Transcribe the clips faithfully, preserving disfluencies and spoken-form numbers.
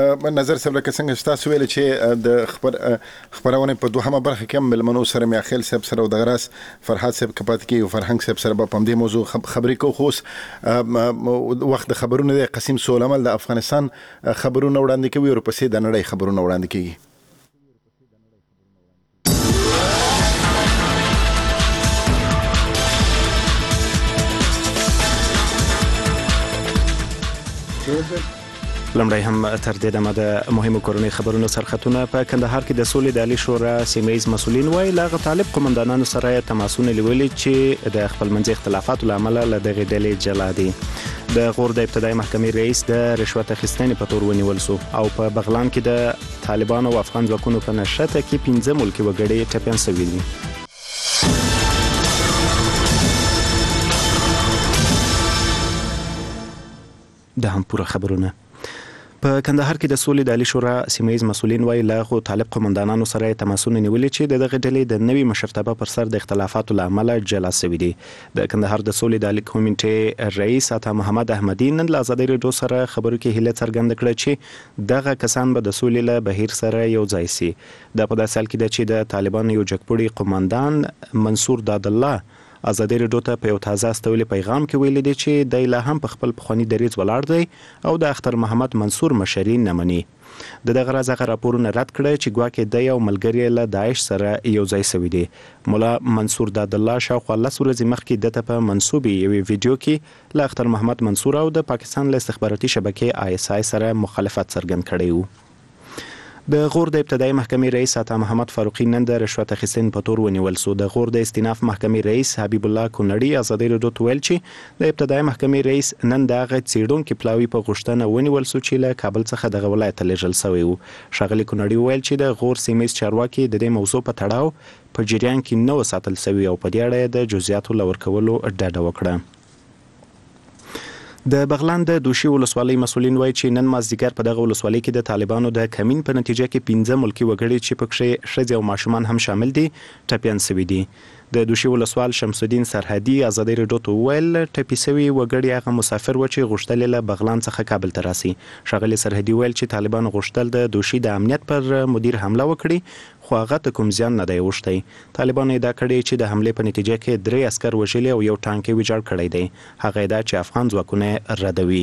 نظر صاحب لکه څنګه تاسو ویل چې د خبر خبرونه په دوهمه برخه کې ملمنو سره میاخیل صاحب سره او د غراس فرحات صاحب کپات کې او فرهنګ صاحب سره په دې موضوع خبرې کو خو وخت د خبرونه د قسم سولمل د افغانستان خبرونه وړاندې کوي او پسې د نړۍ خبرونه وړاندې کوي. لمړی هم تر دې دمه د مهمو کورنۍ خبرونو سرخطونه په کندهار کې د سولې د عالی شورا سیمه‌یز مسؤلین وایي له طالب قومندانانو سره تماسونه نیولي چې د خپلمنځي اختلافاتو له امله له دغې ډلې جلا دي. د غور د ابتدایي محکمې رئیس د رشوت اخیستنې په تور ونیول شو او په بغلان کې د طالبانو او افغان ځواکونو په نښته کې پنځه ملکي وګړي ټپیان شوي دي. د هم پوره خبرونه په کندهار کې د سولې د عالی شورا سیمه‌یز مسؤلین وایي له طالب قومندانانو سره تماسونه نیولي چې د دغه ډلې د نوي مشرتابه پر سر د اختلافاتو له امله جلا شوي دي. د کندهار د سولې د عالی کمیټې رئیس عطا محمد احمدي نن له ازادۍ راډیو سره خبرو کې هیله څرګنده کړه چې دغه کسان به د سولې له بهیر سره یو ځای سي. د په داسې حال کې ده چې د طالبانو یو جګپوړي قومندان منصور داد الله ازادۍ راډیو ته په یو تازه استولي پیغام کې ویلي دي چې د لا هم په خپل پخوانی دریځ ولاړ دی او د اختر محمد منصور مشري نه مني. د دغه راز هغه راپورونه رد کړه چې ګواکې د یو ملګری له داعش سره یو ځای شوی دی. مولا منصور داد الله شاوخوا لس ورځې مخکې دته په منسوبي یوې ویډیو کې له اختر محمد منصور او د پاکستان له استخباراتي شبکې آی اس آی سره مخالفت څرګند کړی و. د غور د ابتدایي محکمې رئیس عطا محمد فاروقي نن د رشوت اخیستنې په تور ونیول شو. د غور د استیناف محکمې رئیس حبیب الله کونړي ازادۍ راډیو ته ویل چې د ابتدایي محکمې رئیس نن د هغه څېړونکي پلاوي په غوښتنه ونیول شو چې له کابل څخه دغه ولایت ته لیږل شوی و. ښاغلي کونړي ویل چې د غور سیمه‌یز چارواکي د دې موضوع په تړاو په جریان کې نه وساتل شوي او په دې اړه د جزئیاتو له ورکولو ډډه وکړه. د بغلان د دوشي ولسوالۍ مسؤلین وایي چې نن مازدیګر په دغه ولسوالۍ کې د طالبانو د کمین په نتیجه کې پنځه ملکي وګړي چې پکې ښځې او ماشومان هم شامل دي ټپیان شوي دي. د دوشي ولسوال شمس الدین سرحدي ازادۍ راډیو ته وویل ټپي شوي وګړي هغه مسافر و چې غوښتل له بغلان څخه کابل ته راسي. ښاغلي سرحدي ویل چې طالبانو غوښتل د دوشي د امنیت پر مدیر حمله وکړي خو هغه ته کوم زیان نه دی اوښتی. طالبانو ادعا کړې چې د حملې په نتیجه کې درې عسکر وژلي او یو ټانک یې ویجاړ کړی دی. هغه ادعا چې افغان ځواکونه ردوي.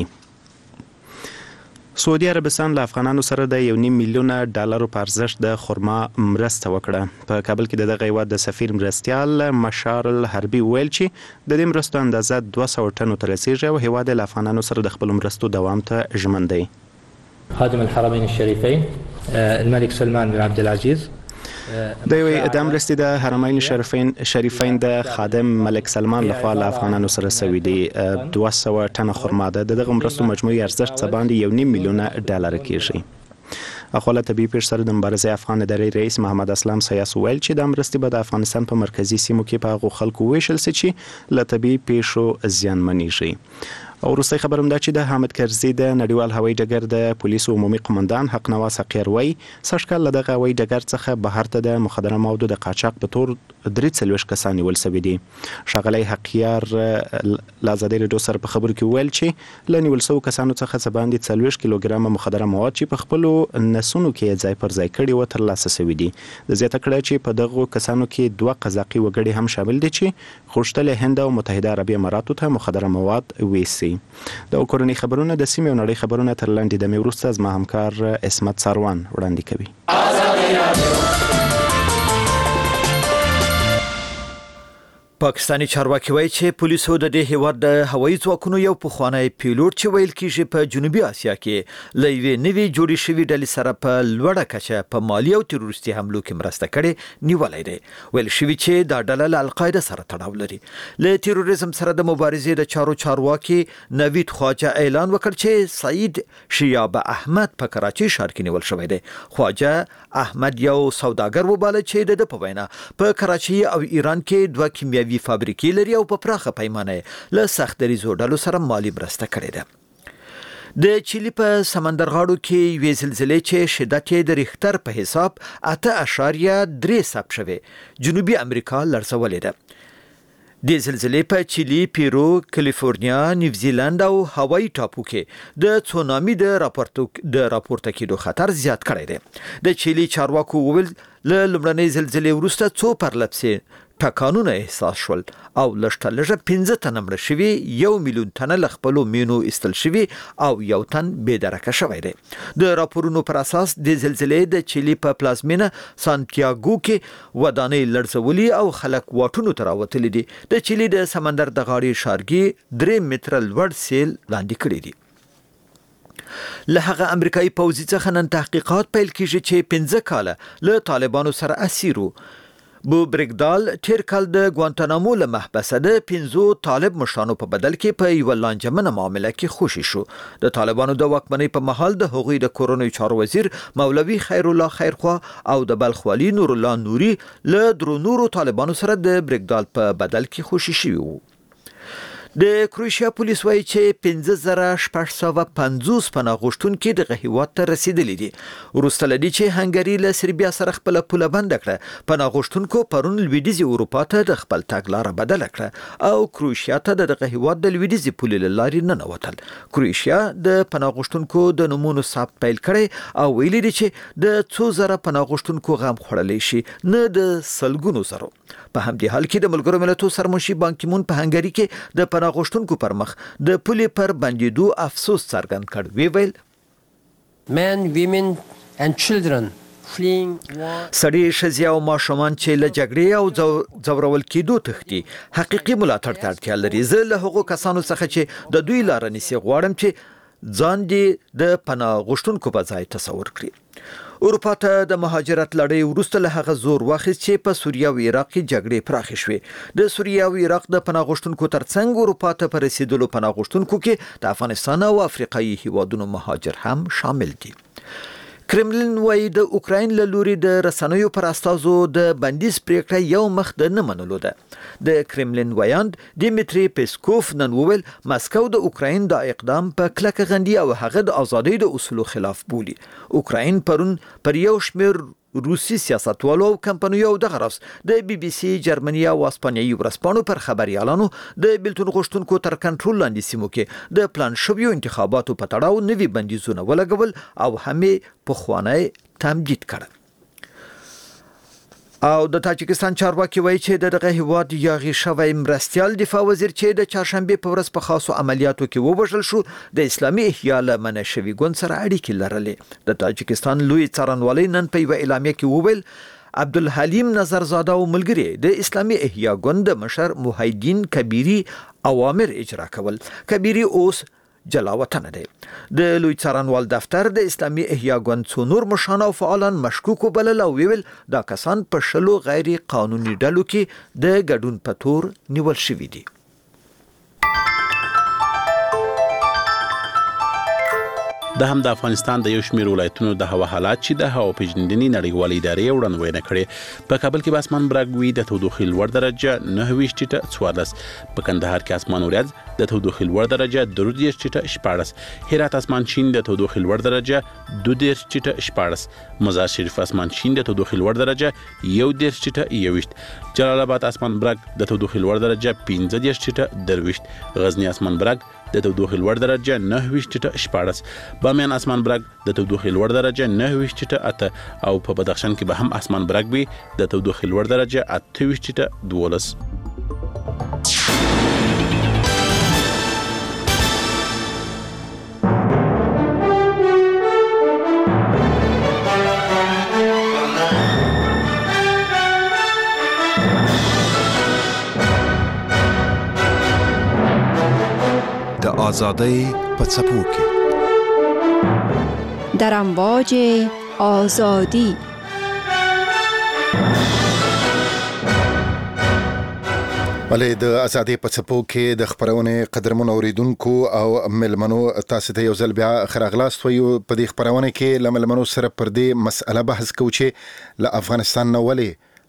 سعودي عربستان له افغانانو سره د یو نیم میلیون ډالرو په ارزښت د خرما مرسته وکړه. په کابل کې د دغه هیواد د سفیر مرستیال مشار الحربي ویل چې د دې مرستو اندازه دوه سوه ټنو ته رسیږي او هیواد له افغانانو سره د خپلو مرستو دوام ته ژمن دی. خادم الحرمين الشريفين الملك سلمان بن عبد العزيز د یوې د مرستې د حرمین شریفین شریفین د خادم ملک سلمان لخوا له افغانانو سره سوي دي. دوه سوه ټنه خرما ده. د دغه مرستو مجموعي ارزښت څه باندې یو نیم میلیون ډالر کېږي. اخواله طبیعي پیښ سره د مبارزې افغان ادارې رئیس محمد اسلام سیاس ویل چې د مرستې به د افغانستان په مرکزي سیمو کې په هغو خلکو ویشل سي چې له طبیعي پیښو زیانمنېږي. او وروستی خبر هم دا چې د حامد کرزي د نړیوال هوایي ډګر د پولیسو عمومي قمندان حق نواز حقیر وایي سږکال له دغه هوایي ډګر څخه بهر ته د مخدره موادو د قاچاق په تور درې څلوېښت کسان نیول شوي دي. ښاغلی حقیار له ازادۍ راډیو سره په خبرو کې وویل چې له نیول شوو کسانو څخه څه باندې څلوېښت کیلوګرامه مخدره مواد چې په خپلو نسونو کې ځای پر ځای کړي و ترلاسه شوي دي. د زیاته کړه چې په دغو کسانو کې دوه قزاقي وګړي هم شامل دي چې غوښتل هند او متحده عربي اماراتو ته مخدره مواد ویسي. د کورنۍ خبرونه د سیمې او نړۍ خبرونه تر لنډې دمې وروسته زما همکار اسمت ساروان وړاندې کوي. پاکستانی چارواکي وایي چې پولیسو د دې هیواد د هوایي ځواکونو یو پخوانی پیلوټ چې ویل کېږي په جنوبي اسیا کې له یوې نوې جوړې شوې ډلې سره په لوړه کچه په مالي او تروریستي حملو کې مرسته کړې نیولی دی. ویل شوي چې دا ډله له القاعده سره تړاو لري. له تروریزم سره د مبارزې د چارو چارواکي نوید خواجه اعلان وکړ چې سعید شیاب احمد په کراچۍ ښار کې نیول شوی دی. خواجه احمد یو سوداګر وباله چې د ده په وینا په کراچۍ او ایران کې دوه کیمیاوي وی فابریکې لري او په پراخه پیمانه له سخت دریځو ډلو سره مالی مرسته کړې ده. د چیلي په سمندرغاړو کې یوې زلزلې چې شدت یې د ریختر په حساب اته اعشاریه درې ثبت شوې جنوبي امریکا لړزولې ده. د زلزلې په چيلي، پیرو، کالیفورنیا، نیوزیلند او هاوای ټاپو کې د تسونامي د راپورټو د راپورته کېدو خطر زیات کړی دی. د چيلي چارواکو وویل له لومړنۍ زلزلې وروسته څو پرلپسې ټکانونه احساس شول او لږه لږه پنځه تنه مړه شوي، یو میلیون تنه له خپلو مینو ایستل شوي او یو تن بېدرکه شوی دی. د راپورونو پر اساس د زلزلې د چيلي په پلازمینه سانتیاګو کې ودانۍ لړزولي او خلک واټونو ته راوتلي دي. د چيلي د سمندر د غاړې شارګي درې متره لوړ سیل لاندې کړی دي. له هغه امریکایي پوځي څخه نن تحقیقات پیل کیږي چې پنځه کاله له طالبانو سره اسیرو. بو برګدال تیر کال د ګوانتانامو له محبسه د پنځو طالب مشرانو په بدل کې په یو لانجمنه معامله کې خوشي شو. د طالبانو د واکمنۍ په محل د هغوی د کورونی چارو وزیر مولوي خیر الله خیرخوا او د بلخ والی نور الله نوري له درو نورو طالبانو سره د برګدال په بدل کې خوشي شوي وو. د کروشیا پولیس وایي چې پنځه زره شپږ سوه پنځوس پناه غوښتونکي دغه هیواد ته رسیدلي دي. وروسته له دې چې هنګري له سربیا سره خپله پوله بنده کړه، پناه غوښتونکو پرون لویدیځې اروپا ته د خپل تګ لاره بدله کړه او کروشیا ته د دغه هیواد د لویدیځې پولې له لارې ننوتل. کروشیا د پناه غوښتونکو د نومونو ثبت پیل کړی او ویلي دي چې د څو زره پناه غوښتونکو غم خوړلی شي، نه د سلګونو زرو. په همدې حال کې د ملګرو ملتونو سرمنشي بان کی مون په هنګري کې د پناه غوښتونکو پر مخ د پولې پر بندېدو افسوس څرګند کړ. وی ویل men, women and children fleeing war. سړي، ښځې او ماشومان چې له جګړې او ځورول کېدو تښتي حقیقي ملاتړ ته اړتیا لري. زه له هغو کسانو څخه چې د دوی لاره نیسي غواړم چې ځان دې د پناه غوښتونکو په ځای تصور کړي. اروپا ته د مهاجرت لړۍ وروسته له هغه زور واخیست چې په سوریه او عراق کې جګړې پراخې شوې. د سوریه او عراق د پناه غوښتونکو ترڅنګ اروپا ته په رسیدلو پناه غوښتونکو کې د افغانستان او افریقایي هیوادونو مهاجر هم شامل دي. کرملین وایي د اوکراین له لوري د رسنیو پر استازو د بندیز پریکړه یو مخ د نه منلو ده. د کرملین ویاند دیمیتری پیسکوف نن وویل مسکو د اوکراین د اقدام په کلکه غندي او هغه د ازادۍ د اصولو خلاف بولي. اوکراین پرون پر یو شمېر روسي سیاستوالو او کمپنیو او دغه راس د بي بي سي، جرمني او اسپانیایي ورځپاڼو پر خبريالانو د بیلتون غوښتونکو تر کنټرول لاندې سیمو کې د پلان شویو انتخاباتو په تړاو نوي بندیزونه ولګول او همې پخوانی تمدید کړ. او د تاجکستان چارواکي وایي چې دغه هیواد یاغي شوی مرستیال دفاع وزیر چې د چهارشنبه په ورځ په خاصو عملیاتو کې ووژل شو د اسلامي احیا له منشوي ګوند سره اړیکې لرلې. د تاجکستان لوی څارنوالۍ نن په یوه اعلامیه کې وویل عبدالحلیم نظرزاده او ملګری د اسلامي احیا ګوند مشر موحدین کبیری اوامر اجرا کول. کبیری اوس جلاوطن دی. د لوی څارنوال دفتر د اسلامي احیا ګوند څو نور مشران او فعالان مشکوک وبلل او ویل دا کسان په شلو غیر قانوني ډلو کې د ګډون په تور نیول شوي دي. د هم د افغانستان د یو شمېر ولایتونو د هوا حالات چې د هوا پیژندنې نړیوالې ادارې وړاندوینه کړې. په کابل کې به اسمان برګ وي، د تودوخې لوړ درجه نهه ویشت ټیټه څوارلس. په کندهار کې اسمان وریځ، د تودوخې لوړ درجه درې دېرش ټیټه شپاړس. هرات اسمان شین، د تودوخې لوړ درجه دوه دېرش ټیټه شپاړس. مزار شریف اسمان شین، د تودوخې لوړ درجه یو دېرش ټیټه یوویشت. جلال آباد اسمان برګ، د تودوخې لوړ درجه پنځه دېرش ټیټه درویشت. غزنی اسمان برګ، د تودوخې لوړ درجه نهه ویشت ټیټه شپاړس. بامیان اسمان برګ، د تودوخې لوړ درجه نهه ویشت ټیټه اته. او په بدخشان کې به هم اسمان برګ وي، د تودوخې لوړ درجه اته ویشت ټیټه دولس. د آزادۍ په څپو کې در امواج آزادی. بله د ازادۍ په څپو کې د خبرونې قدرمن اوریدونکو او ملمنو تاسو ته یو ځل بیا خراغلاست ویو. په دې خبرونه کې له ملمنو سره پر دې مسأله بحث کوو چې له افغانستان نه ولې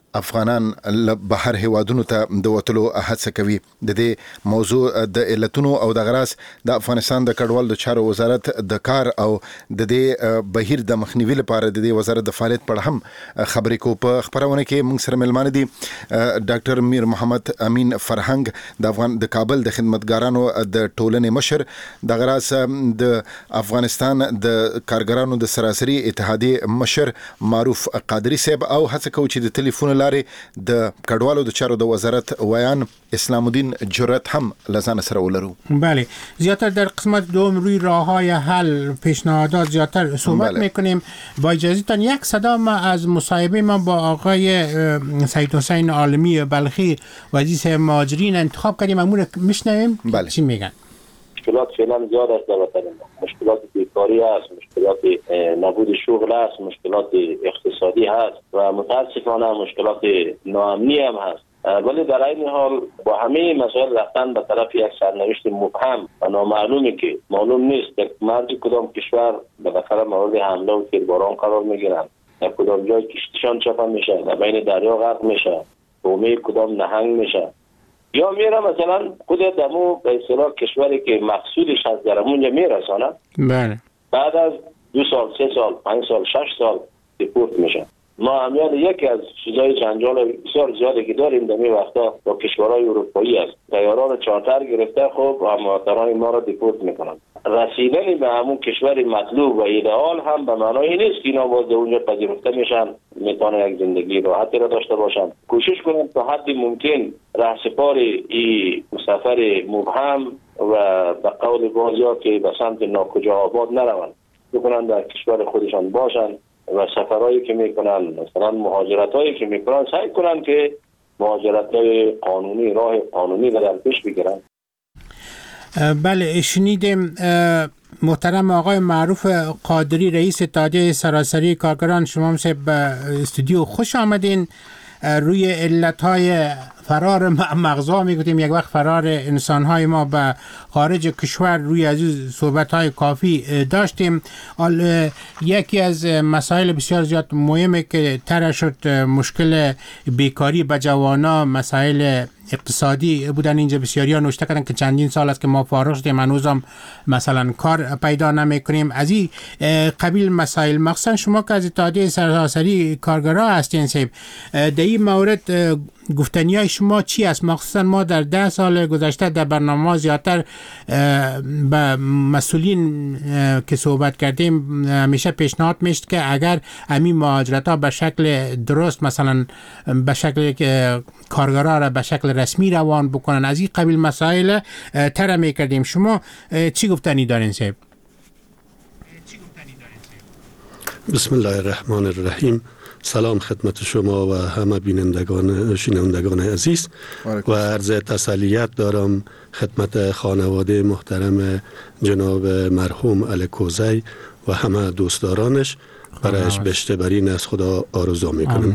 افغانان له بهر هوادونو ته د وټلو هڅه کوي. د دې موضوع د علتونو او د غراس د افغانستان د کډوال د چارو وزارت د کار او د دې بهیر د مخنیوي لپاره د دې وزارت د فعالیت په اړه هم خبرې کو. په خبرونه کې موږ سره ملمانه دي ډاکټر میر محمد امین فرهنګ د افغان د کابل د خدمتګارانو د ټولنې مشر، د غراس د افغانستان د کارګرانو د سراسري اتحادیې مشر معروف قادری صاحب، او هڅه کوي چې د ټلیفون لارې د کډوالو د چارو د وزارت ویان اسلام الدین جرأت هم لزان سره ولرو. بله، زیاتر در قسمت دوم روی راه‌های حل پیشنهادات زیاتر صحبت بله. میکنیم. با اجازهتان یک صدا ما از مصاحبه ما با آقای سید حسین عالمی بلخی وزیر مهاجرین انتخاب کردیم، امور میشنویم بله. چی میگن؟ مشکلات فعلا زیاد است در وطن ما. مشکلات بیکاری است، مشکلات نبود شغل است، مشکلات اقتصادی هست و متاسفانه مشکلات ناامنی هم هست. ولی در این حال با همه مسائل رفتن به طرف یک سرنوشت مبهم و نامعلومی که معلوم نیست یک مرد کدام کشور بالاخره مورد حمله و تیرباران قرار میگیرن، در کدام جای کشتیشان چپا میشه، در بین دریا غرق میشه، بومه کدام نهنگ میشه، یا میره مثلا خود دمو به اصطلاح کشوری که مقصودش از درمونجا میرسانه، بله، بعد از دو سال، سه سال، پنج سال، شش سال دیپورت میشه. ما همیان یکی از چیزای جنجال بسیار زیادی که داریم در این وقتا با کشورهای اروپایی است. طیاران چارتر گرفته خب مهاجران ما را دیپورت میکنن. رسیدن به همون کشور مطلوب و ایدئال هم به معنای نیست که اینا باز اونجا پذیرفته میشن، میتونه یک زندگی راحتی را داشته باشن. کوشش کنیم تا حد ممکن رهسپار این سفر مبهم و به قول بعضیا که به سمت ناکجا آباد نروند، بکنن در کشور خودشان باشن و سفرهایی که میکنن، مثلا مهاجرتایی که میکنن، سعی کنن که مهاجرتای قانونی، راه قانونی را در پیش بگیرن. بله، شنیدیم محترم آقای معروف قادری رئیس اتحادیه سراسری کارگران، شما هم به استودیو خوش آمدین. روی علتهای فرار مغزا میگوییم، یک وقت فرار انسانهای ما به خارج کشور، روی از صحبتهای کافی داشتیم. یکی از مسائل بسیار زیاد مهمه که طرح شد مشکل بیکاری به جوانا، مسائل اقتصادی بودن. اینجا بسیاری ها نوشته کردن که چندین سال است که ما فارغ شدیم، هنوزم مثلا کار پیدا نمیکنیم. از این قبیل مسائل، مخصوصا شما که از اتحادیه سراسری کارگرها هستین صاحب، در این مورد گفتنی های شما چی است؟ مخصوصا ما در ده سال گذشته در برنامه زیادتر با مسئولین که صحبت کردیم همیشه پیشنهاد میشد که اگر همین مهاجرت ها به شکل درست، مثلا به شکل کارگرها را به شکل رسمی روان بکنن، از این قبیل مسائل طرح میکردیم. شما چی گفتنی دارین صاحب؟ بسم الله الرحمن الرحیم. سلام خدمت شما و همه بینندگان شنوندگان عزیز و عرض تسلیت دارم خدمت خانواده محترم جناب مرحوم علی کوزی و همه دوستدارانش. برایش بهشتبرین از خدا آرزو میکنم.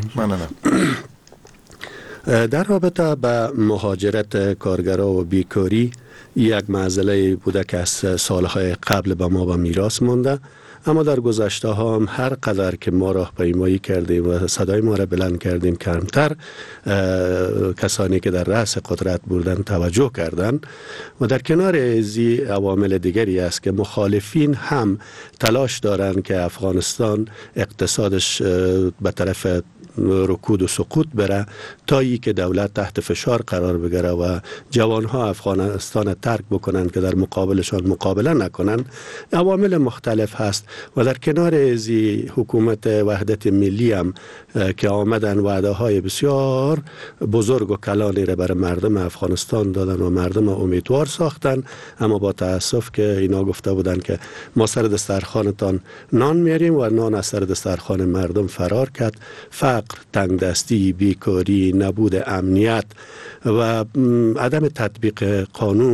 در رابطه به مهاجرت کارگرها و بیکاری، یک معضله بوده که از سالهای قبل به ما به میراث مانده، اما در گذشته ها هم هر قدر که ما راهپیمایی کردیم و صدای ما را بلند کردیم، کمتر کسانی که در رأس قدرت بودن توجه کردند. و در کنار ازی عوامل دیگری است که مخالفین هم تلاش دارند که افغانستان اقتصادش به طرف رکود و سقوط بره، تا ای که دولت تحت فشار قرار بگیره و جوانها افغانستان ترک بکنند که در مقابلشان مقابله نکنند. عوامل مختلف هست و در کنار ازی حکومت وحدت ملی هم که آمدن وعده های بسیار بزرگ و کلانی را برای مردم افغانستان دادن و مردم امیدوار ساختن، اما با تاسف که اینا گفته بودن که ما سر دسترخوانتان نان میاریم و نان از سر دسترخوان مردم فرار کرد. فقر، تنگدستی، بیکاری، نبود امنیت و عدم تطبیق قانون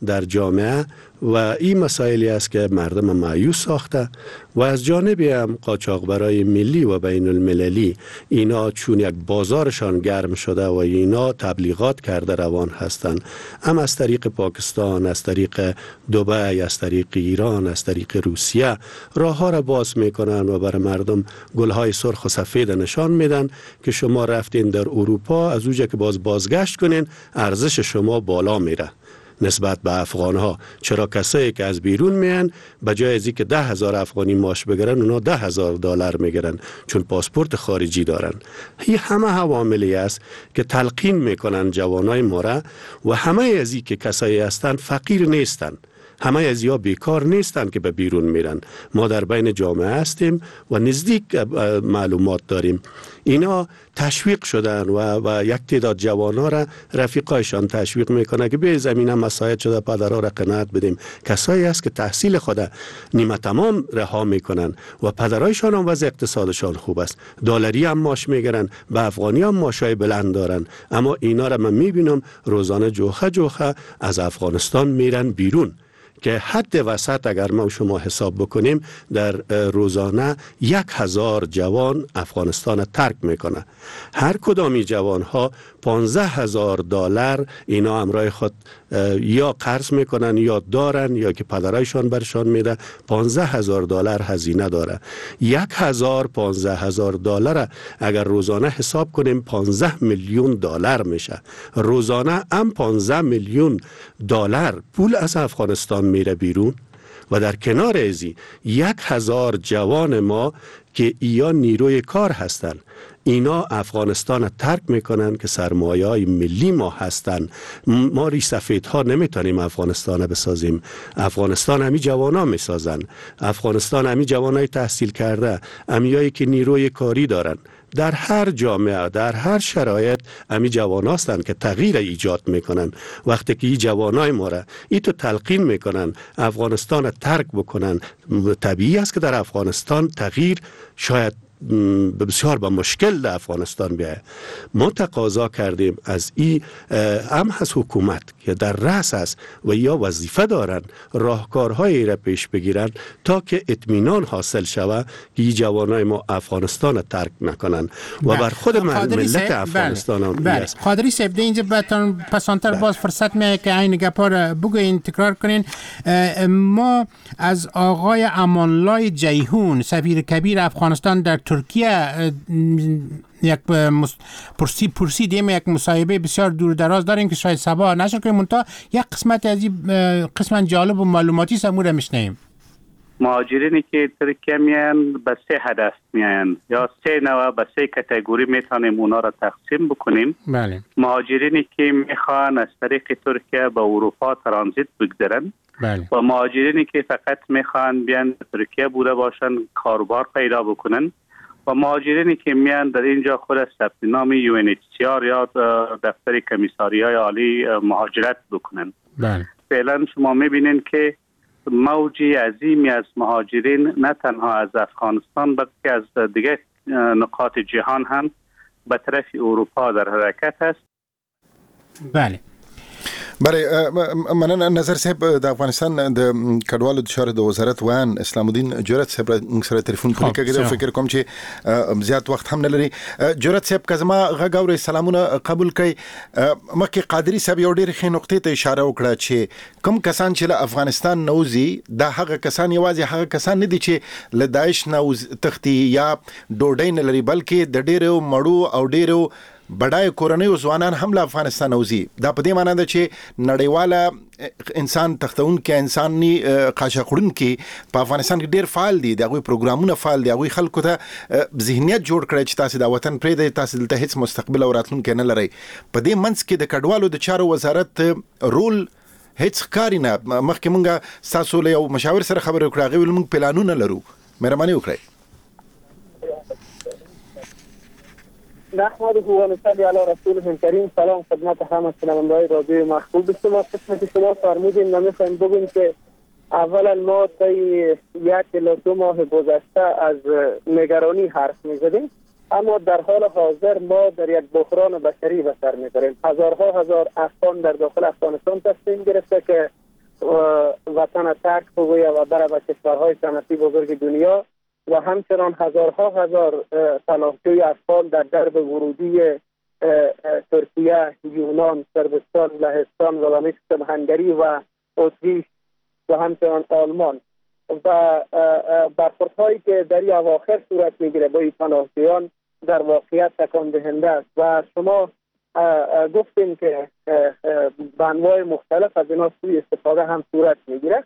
در جامعه و این مسائلی است که مردم مایوس ساخته و از جانبی هم قاچاقبرای ملی و بین المللی اینا چون یک بازارشان گرم شده و اینا تبلیغات کرده روان هستند، هم از طریق پاکستان، از طریق دبی، از طریق ایران، از طریق روسیه راه ها را باز میکنن و برای مردم گلهای سرخ و سفید نشان میدن که شما رفتین در اروپا، از اونجا که باز بازگشت کنین ارزش شما بالا میره نسبت به افغان ها. چرا کسایی که از بیرون میان به جای از اینکه ده هزار افغانی معاش بگیرن اونا ده هزار دلار میگیرن چون پاسپورت خارجی دارن. این همه عواملی است که تلقین میکنن جوانای ما را و همه از این که کسایی هستند فقیر نیستن، همه از یا بیکار نیستن که به بیرون میرن. ما در بین جامعه هستیم و نزدیک معلومات داریم. اینا تشویق شدن و, و یک تعداد جوانا را رفیقایشان تشویق میکنه که به زمینه مساعد شده پدرها را قناعت بدیم. کسایی است که تحصیل خود نیمه تمام رها میکنن و پدرایشان هم وضع اقتصادشان خوب است، دلاری هم معاش میگیرن، به افغانی هم معاشای بلند دارن، اما اینا را من میبینم روزانه جوخه جوخه از افغانستان میرن بیرون که حد وسط اگر ما شما حساب بکنیم در روزانه یک هزار جوان افغانستان ترک میکنه. هر کدامی جوان ها پانزده هزار دلار اینا همراه خود یا قرض میکنن یا دارن یا که پدرایشان برشان میده. پانزده هزار دلار هزینه داره. یک هزار پانزده هزار دلار اگر روزانه حساب کنیم پانزده میلیون دلار میشه. روزانه هم پانزده میلیون دلار پول از افغانستان میره بیرون و در کنار ازی یک هزار جوان ما که ایا نیروی کار هستند اینا افغانستان ترک میکنن که سرمایه های ملی ما هستن. ما ریش سفید ها نمیتونیم افغانستان بسازیم. افغانستان همی جوان ها میسازن. افغانستان همی جوان های تحصیل کرده، همیایی که نیروی کاری دارن. در هر جامعه، در هر شرایط همی جوان هستند که تغییر ایجاد میکنن. وقتی که این جوانای ما را ای تو تلقین میکنن افغانستان ترک بکنن، طبیعی است که در افغانستان تغییر شاید بسیار با مشکل در افغانستان بیاید. ما تقاضا کردیم از این هم از حکومت که در رأس است و یا وظیفه دارن راهکارهایی را پیش بگیرن تا که اطمینان حاصل شود که این جوانای ما افغانستان ترک نکنن و بر خود ملت افغانستان هم است. قادری صاحب ده اینجا بهتون پسانتر باز فرصت میه که این گپا را بگوین تکرار کنین. ما از آقای امانلای جیهون سفیر کبیر افغانستان در ترکیه یک پرسی پرسی دیم یک مصاحبه بسیار دور دراز داریم که شاید سبا نشر کنیم منتها یک قسمت از این قسمت جالب و معلوماتی سمور میشنیم. مهاجرینی که ترکیه میان به سه هدف میان یا سه نوع به سه کاتگوری میتونیم اونا را تقسیم بکنیم. بله. مهاجرینی که میخوان از طریق ترکیه به اروپا ترانزیت بگذارن. بله. و مهاجرینی که فقط میخوان بیان ترکیه بوده باشن کاروبار پیدا بکنن و مهاجرینی که میان در اینجا خود ثبت نام یو ان اچ سی آر یا دفتر کمیساریای عالی مهاجرت بکنن. بله. فعلا شما میبینین که موجی عظیمی از مهاجرین نه تنها از افغانستان بلکه از دیگه نقاط جهان هم به طرف اروپا در حرکت است. بله. برای مننه نظر صاحب د افغانستان د کډوالو د چارو د وزارت وان اسلام الدین جرأت صاحب سره ټلیفون پوری کېږي. فکر کوم چې زیات وخت هم نه لري. جرأت صاحب کزما غږ اوري سلامونه قبول کړئ. مکه قادری صاحب یو ډېر ښه نقطې ته اشاره وکړه چې کوم کسان چې له افغانستان نوځي دا هغه کسان یوازې هغه کسان نه دي چې له داعش نوځ تختی یا ډوډۍ نه لري بلکې د ډېرو مړو او ډېرو بډای کورنۍ ځوانان هم له افغانستان وځي. دا په دې معنی ده چې نړیواله انسان تختون کې انساني قاچاقړون کې په افغانستان کې ډېر فعال دي. دغه پروګرامونه فعال دي. هغه خلکو ته ذهنیت جوړ کړی چې تاسو د وطن پرې د تاسو دلته هیڅ مستقبل او راتلونکي نه لري. په دې منځ کې د کډوالو د چارو وزارت رول هیڅ کاری نه. مخکې مونږه تاسو له یو مشاور سره خبرې وکړه غوښتل مونږ پلانونه لرو. مهرباني وکړئ. نحمده و نصلی علی رسوله الکریم. سلام خدمت همه شنونده‌های رادیو محبوب شما. قسمت شما فرمودین ما می‌خوایم بگیم که اولا ما تا یک الی دو ماه گذشته از نگرانی حرف می‌زدیم، اما در حال حاضر ما در یک بحران بشری به سر می‌بریم. هزارها هزار افغان در داخل افغانستان تصمیم گرفته که وطن ترک بگوید و بره به کشورهای صنعتی بزرگ دنیا و همچنان هزارها هزار پناهجوی افغان در درب ورودی ترکیه، یونان، صربستان، لهستان، ولایت هنگری و اتریش و همچنان آلمان و برخوردهایی که در این اواخر صورت میگیره با این پناهجویان در واقعیت تکان دهنده است و شما گفتیم که به انواع مختلف از اینا سوی استفاده هم صورت میگیره.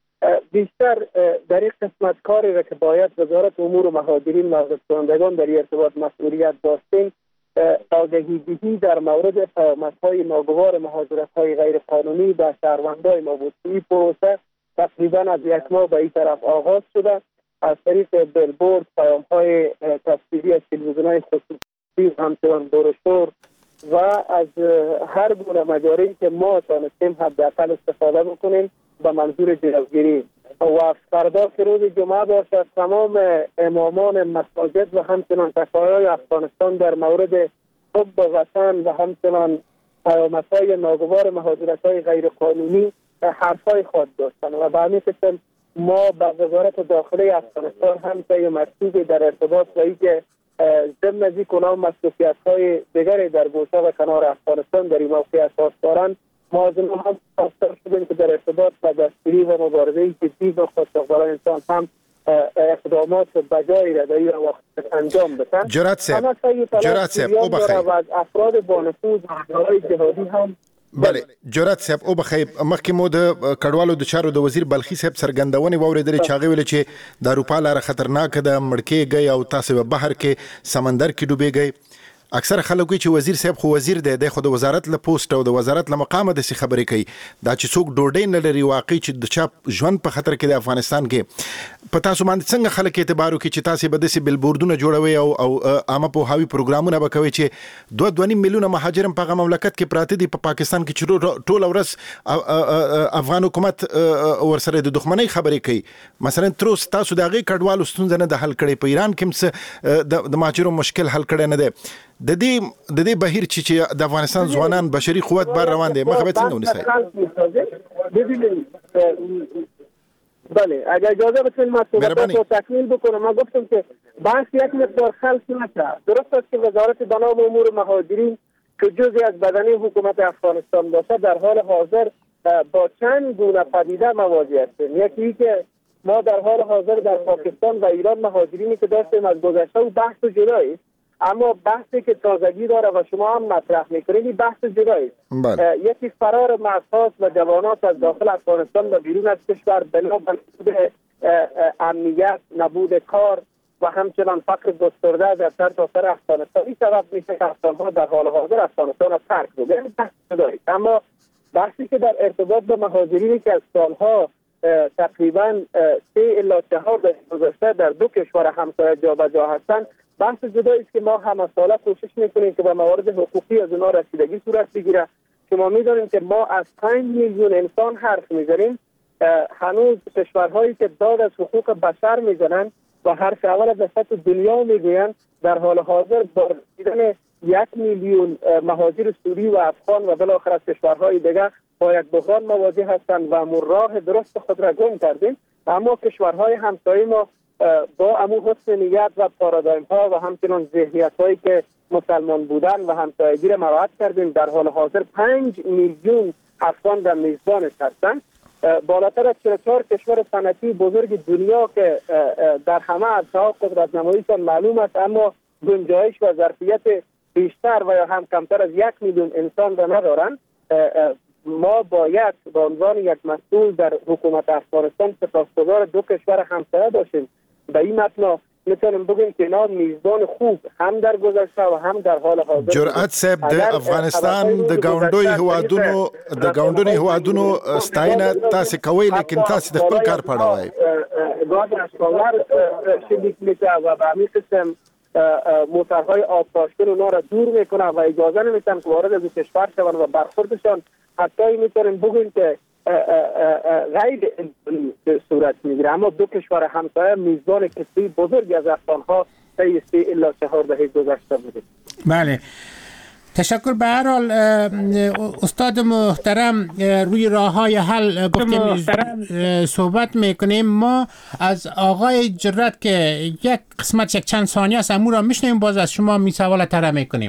بیشتر در این قسمت کاری را که باید وزارت امور مهاجرین و کنندگان در ارتباط مسئولیت داشتیم آگهی دهی در مورد پیامدهای ناگوار مهاجرت‌های غیر قانونی به شهروندان ما بود. این پروسه تقریبا از یک ماه به این طرف آغاز شده از طریق بیلبورد، پیام‌های تصویری از تلویزیون‌های خصوصی و همچنان بروشور و از هر گونه مجاری که ما تانستیم حداقل استفاده بکنیم به منظور جلوگیری. و فردا که روز جمعه باشد تمام امامان مساجد و همچنان تکایای افغانستان در مورد حب وطن و همچنان پیامدهای ناگوار مهاجرت‌های غیر قانونی حرفای خود داشتن و به همین قسم ما به وزارت داخله افغانستان هم طی مکتوبی در ارتباط با اینکه ضمن از این کنام مسئولیت‌های دیگری در گوشه و کنار افغانستان در این موقع اساس دارند ما از اونها هم خواستار شدیم که در ارتباط با دستگیری و مبارزه جدی با خودساختگان انسان هم اقدامات بجایی را در این وقت انجام بدن. جرات صاحب جرات صاحب او بخیر و از افراد با نفوذ و ادعای جهادی هم بله جرات صاحب او بخیر مخکې مو د کډوالو د چارو د وزیر بلخي صاحب څرګندونې واورېدلې چې هغه ویل چې د اروپا لاره خطرناک ده مړکېږئ او تاسو به بحر کې سمندر کې ډوبېږئ. اکثر خلک وایي چې وزیر صاحب خو وزیر دی د خو د وزارت له پوسټ او د وزارت له مقامه د څه خبرې کوي دا چې څوک ډوډۍ نه لري واقعي چې د چا ژوند په خطر کې د افغانستان کې په تاسو باندې څنګه خلک اعتبار وکړي چې تاسو به داسې بلبوردونه جوړوي او او عامه پوهاوي پروګرامونه به کوي چې دوه دوه نیم میلیونه مهاجر په هغه مملکت کې پراته دي په پا پاکستان کې چې ټول ورځ افغان حکومت ورسره د دښمنۍ خبرې کوي. مثلا تر اوسه تاسو د هغې کډوالو ستونزه نه ده حل کړې په ایران کې هم څه د مهاجرو مشکل حل کړی نه دی. د دې د دې بهیر چې د افغانستان ځوانان بشري قوت بار روان دي مخه به څنګه ونیسي؟ ببینید بله اگر اجازه بدید من صحبت رو تکمیل بکنم. من گفتم که بحث یک مقدار خلط نشه. درست است که وزارت به نام امور مهاجرین که جزئی از بدنه حکومت افغانستان باشه در حال حاضر با چند گونه پدیده مواجه هستیم. یکی که ما در حال حاضر در پاکستان و ایران مهاجرینی که داشتیم از گذشته و بحث جدایی اما بحثی که تازگی داره و شما هم مطرح میکنید بحث جدایی است. یکی فرار مشخص و جوانات از داخل افغانستان و بیرون از کشور بنا بر امنیت، نبود کار و همچنان فقر گسترده در سر تا سر افغانستان این سبب میشه که افغان‌ها در حال حاضر افغانستان را ترک بکنند. بحث جدایی است. اما بحثی که در ارتباط با مهاجرینی که از سالها تقریبا سه الی چهار دهه گذشته در دو کشور همسایه جابجا هستند بحث جدایی است که ما همه ساله کوشش میکنیم که به موارد حقوقی از اونها رسیدگی صورت بگیره. شما میدونید که ما از پنج میلیون انسان حرف میزنیم. هنوز کشورهایی که داد از حقوق بشر میزنن و حرف اول از سطح دنیا میگویند در حال حاضر با رسیدن یک میلیون مهاجر سوری و افغان و بالاخره از کشورهای دیگر با یک بحران مواجه هستند و ما راه درست خود را گم کردیم. اما کشورهای همسایه ما با امو حسن نیت و پارادایم ها و همچنان ذهنیت هایی که مسلمان بودن و همسایگی را مراعات کردیم در حال حاضر پنج میلیون افغان در میزبانش هستند. بالاتر از چهل و چهار کشور صنعتی بزرگ دنیا که در همه عرصه‌ها قدرت نماییشان معلوم است اما گنجایش و ظرفیت بیشتر و یا هم کمتر از یک میلیون انسان را ندارند. ما باید به عنوان یک مسئول در حکومت افغانستان سپاسگزار دو کشور همسایه باشیم. به این مبنا میتونیم بگیم که اینا میزبان خوب هم در گذشته و هم در حال حاضر. جرأت صاحب د افغانستان د ګاونډوي هوادونو د ګاونډوني هوادونو ستاینه تاسو کوي لیکن تاسو د خپل کار پړاوای گاز اشکاور شلیک میشه و به همین قسم موترهای آبپاشکن اونا را دور میکنه و اجازه نمیتن که وارد از کشور شون و برخوردشان حتی میتونیم بگیم که غیر انسانی صورت میگیره. اما دو کشور همسایه میزبان کشوری بزرگی از افغان‌ها طی سه الی چهار دهه گذشته بوده. بله تشکر. به هر حال استاد محترم روی راه‌های حل گفتیم صحبت میکنیم. ما از آقای جرات که یک قسمت یک چند ثانیه است امور را میشنیم، باز از شما می سوال طرح میکنیم.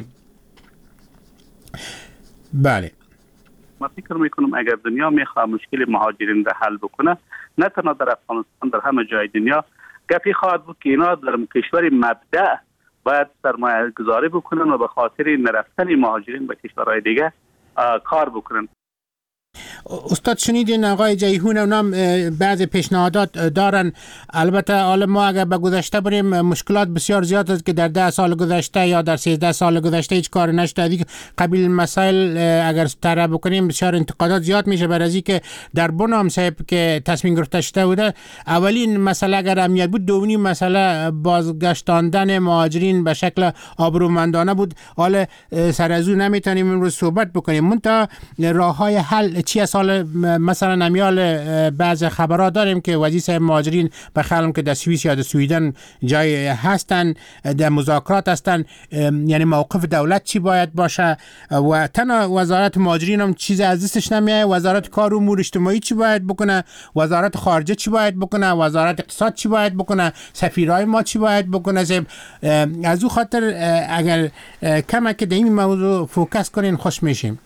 بله، ما فکر میکنم اگر دنیا میخواد مشکل مهاجرین را حل بکنه، نه تنها در افغانستان، در همه جای دنیا گپی خواهد بود که اینا در کشور مبدأ باید سرمایه گذاری بکنن و به خاطر نرفتن مهاجرین به کشورهای دیگه کار بکنن. استاد شنیدین آقای جیهون اونام بعض پیشنهادات دارن. البته حالا ما اگر به گذشته بریم مشکلات بسیار زیاد است که در ده سال گذشته یا در سیزده سال گذشته هیچ کار نشده. دیگه قبیل مسائل اگر طرح بکنیم بسیار انتقادات زیاد میشه برای از که در بنام صاحب که تصمیم گرفته شده بوده. اولین مسئله اگر امنیت بود، دومی مسئله بازگشتاندن مهاجرین به شکل آبرومندانه بود. حالا سر از اون نمیتونیم امروز صحبت بکنیم. منتها راههای حل چی سال مثلا نمیال بعض خبرات داریم که وزیر مهاجرین به خیالم که در سوئیس یا در سویدن جای هستن، در مذاکرات هستن. یعنی موقف دولت چی باید باشه و تنها وزارت مهاجرین هم چیز از دستش نمیاد. وزارت کار و امور اجتماعی چی باید بکنه، وزارت خارجه چی باید بکنه، وزارت اقتصاد چی باید بکنه، سفیرای ما چی باید بکنه. از او خاطر اگر کمک در این موضوع فوکس کنین خوش میشیم.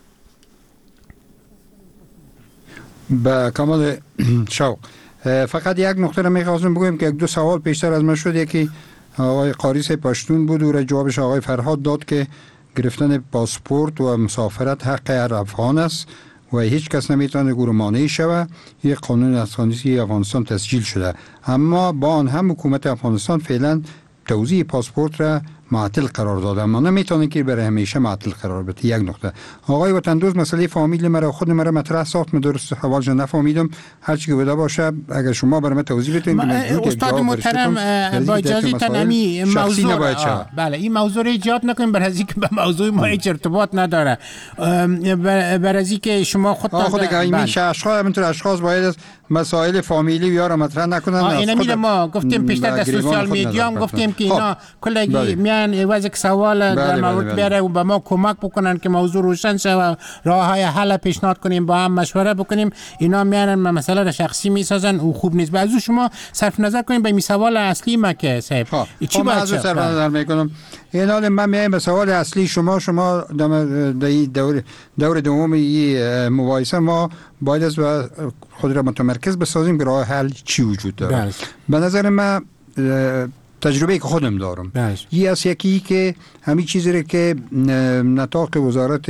به کمال شوق. فقط یک نکته رو می‌خواستم بگم که یک دو سوال پیشتر از من شد. یکی آقای قاریس پشتون بود و جوابش آقای فرهاد داد که گرفتن پاسپورت و مسافرت حق هر افغان است و هیچ کس نمیتونه گرومانعی شود. یک قانون اساسی افغانستان تسجیل شده، اما با آن هم حکومت افغانستان فعلا توزیع پاسپورت را معطل قرار داده، اما نمیتونه که برای همیشه معطل قرار بده. یک نکته. آقای وطن دوست مسئله فامیل مرا خود مرا مطرح ساخت، من درست حوالش نفهمیدم. هر چی که بوده باشه اگر شما برای من توضیح بدین. استاد محترم با اجازه تنمی موضوع بله این موضوع ایجاد نکنیم برای اینکه به موضوع ما هیچ ارتباط نداره. برای اینکه شما خود خود که این اشخاص همینطور اشخاص باید مسائل فامیلی بیار مطرح نکنن. اینا میره ما گفتیم پیشتر در سوشال میدیا هم گفتیم که اینا کلگی میان عوض یک سوال در مورد بیاره و به ما کمک بکنن که موضوع روشن شه و راههای حل پیشنهاد کنیم، با هم مشوره بکنیم. اینا میان مسئله را شخصی میسازن و خوب نیست. بعضی شما صرف نظر کنیم به این سوال اصلی ما که صاحب چی باید صرف نظر میکنم. این حال من میایم به سوال اصلی شما شما در دور دور دوم این مباحثه ما باید از خود را متمرکز بسازیم که راه حل چی وجود داره. به نظر من تجربه که خودم دارم یه از یکی که همین چیزی رو که نطاق وزارت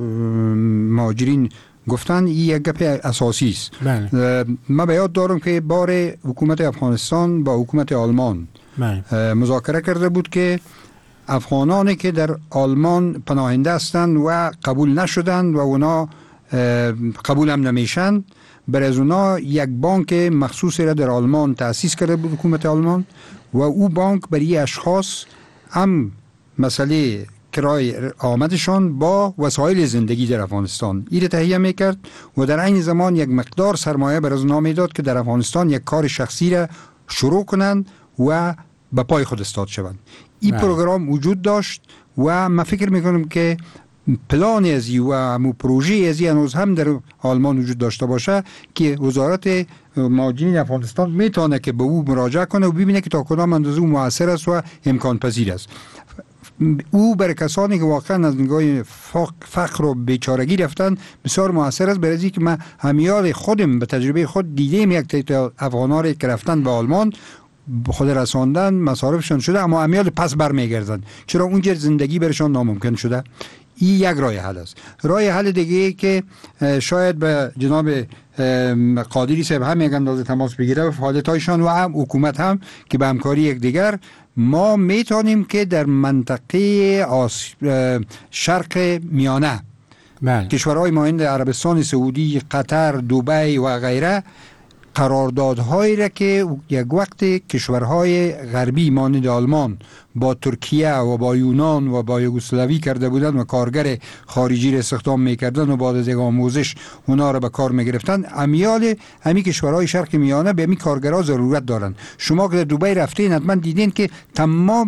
مهاجرین گفتن این یک گپ اساسی است. من به یاد دارم که بار حکومت افغانستان با حکومت آلمان مذاکره کرده بود که افغانانی که در آلمان پناهنده هستند و قبول نشدن و اونا قبول هم نمیشن، برای از اونا یک بانک مخصوصی را در آلمان تأسیس کرده بود حکومت آلمان و او بانک برای اشخاص هم مسئله کرای آمدشان با وسایل زندگی در افغانستان این تهیه میکرد و در این زمان یک مقدار سرمایه بر از اونا میداد که در افغانستان یک کار شخصی را شروع کنند و به پای خود استاد شوند. این پروگرام وجود داشت و من فکر میکنم که پلان ازی و همون پروژه ازی هنوز هم در آلمان وجود داشته باشه که وزارت مهاجرین افغانستان میتونه که به او مراجعه کنه و ببینه که تا کدام اندازه موثر است و امکان پذیر است. او برای کسانی که واقعا از نگاه فقر و بیچارگی رفتن بسیار موثر است. برای اینکه من همیال خودم به تجربه خود دیدم یک تعداد افغان‌ها که رفتن به آلمان خود رساندن مصارفشان شده اما همیال پس برمیگردن، چرا اونجا زندگی برشان ناممکن شده. این یک راه حل است. راه حل دیگه که شاید به جناب قادری صاحب هم یک اندازه تماس بگیره و فعالیت‌هایشان و هم حکومت هم که به همکاری یکدیگر ما میتونیم که در منطقه آس... شرق میانه بله. کشورهای مانند عربستان سعودی، قطر، دبی و غیره قراردادهایی را که یک وقت کشورهای غربی مانند آلمان با ترکیه و با یونان و با یوگسلاوی کرده بودند و کارگر خارجی را استخدام میکردن و بعد از یک آموزش اونا را به کار میگرفتن، امیال همین کشورهای شرق میانه به همین کارگرها ضرورت دارند. شما که در دبی رفتین حتما دیدین که تمام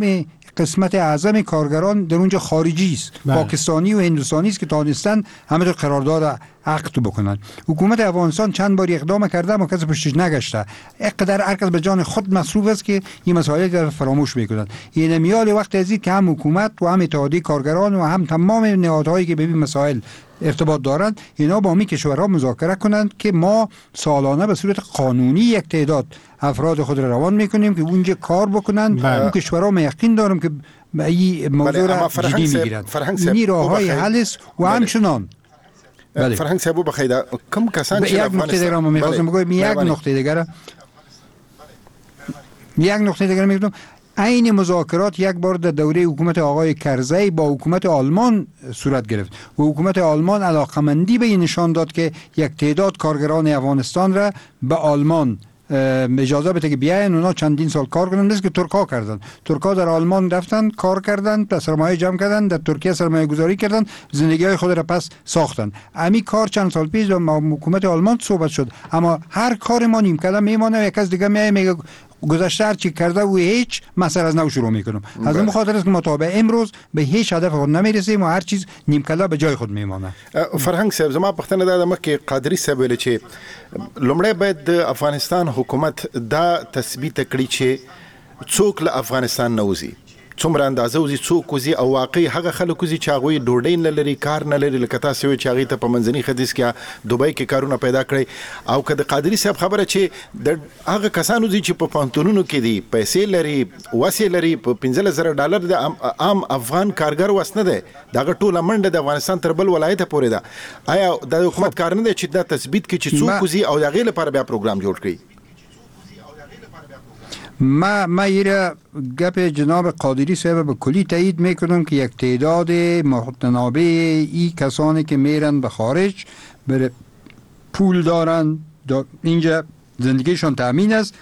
قسمت اعظم کارگران در اونجا خارجی است، پاکستانی و هندوستانی است که تانستن همه قرارداد عقد بکنن. حکومت افغانستان چند بار اقدام کرده اما کسی پشتش نگشته. اینقدر هر کس به جان خود مصروف است که این مسائل در فراموش میکنند. این میال وقت ازید که هم حکومت و هم اتحادیه کارگران و هم تمام نهادهایی که به این مسائل ارتباط دارند اینا با می کشورها مذاکره کنند که ما سالانه به صورت قانونی یک تعداد افراد خود را روان میکنیم که اونجا کار بکنند. اون کشورها ما یقین دارم که این موضوع را جدی میگیرند. این راههای حل است و همچنان بله. فرهنگ صاحب بخیر کم کسان چې یک نقطه دیگر ما می‌خواستم بگم یک نقطه دیگر یک نقطه دیگر میگم این مذاکرات یک بار در دوره حکومت آقای کرزی با حکومت آلمان صورت گرفت و حکومت آلمان علاقمندی به این نشان داد که یک تعداد کارگران افغانستان را به آلمان اجازه بده که بیاین اونا چندین سال کار کنن، مثل که ترکا کردن. ترکا در آلمان رفتن کار کردن، سرمایه جمع کردن، در ترکیه سرمایه گذاری کردن، زندگی های خود را پس ساختن. امی کار چند سال پیش با حکومت آلمان صحبت شد، اما هر کار ما نیم کردن میمونه. یک از دیگه میای میگه گذشته هر چی کرده و هیچ مسئله از نو شروع میکنم. از این خاطر است که ما تا به امروز به هیچ هدف خود نمیرسیم و هر چیز نیم کلا به جای خود میمانه. فرهنگ صاحب زما پختنه ده که قادری صاحب ویل چې لومړی باید افغانستان حکومت دا تثبیت کړي چې څوک له افغانستان نه وځي، څومره اندازه وځي، څوک وځي او واقعي هغه خلک وځي چې هغوی ډوډۍ نه لري، کار نه لري، لکه تاسې وایئ چې هغوی ته په منځني ختیځ کې دوبۍ کې کارونه پیدا کړئ. او که د قادري صاحب خبره چې د هغه کسان وځي چې په پوهنتونونو کې دي، پیسې لري، وسې لري، په پنځلس زره ډالر د عام افغان کارګر وس نه دی، د هغه ټوله منډه د افغانستان تر بل ولایته پورې ده. آیا د حکومت کار نه دی چې دا تثبیت کړي چې څوک وځي او د هغې لپاره بیا پروګرام جوړ کړي؟ ما ما ایره گپ جناب قادری صاحب به کلی تایید میکنم که یک تعداد متنابع ای کسانی که میرن به خارج بره پول دارن اینجا زندگیشون تامین است،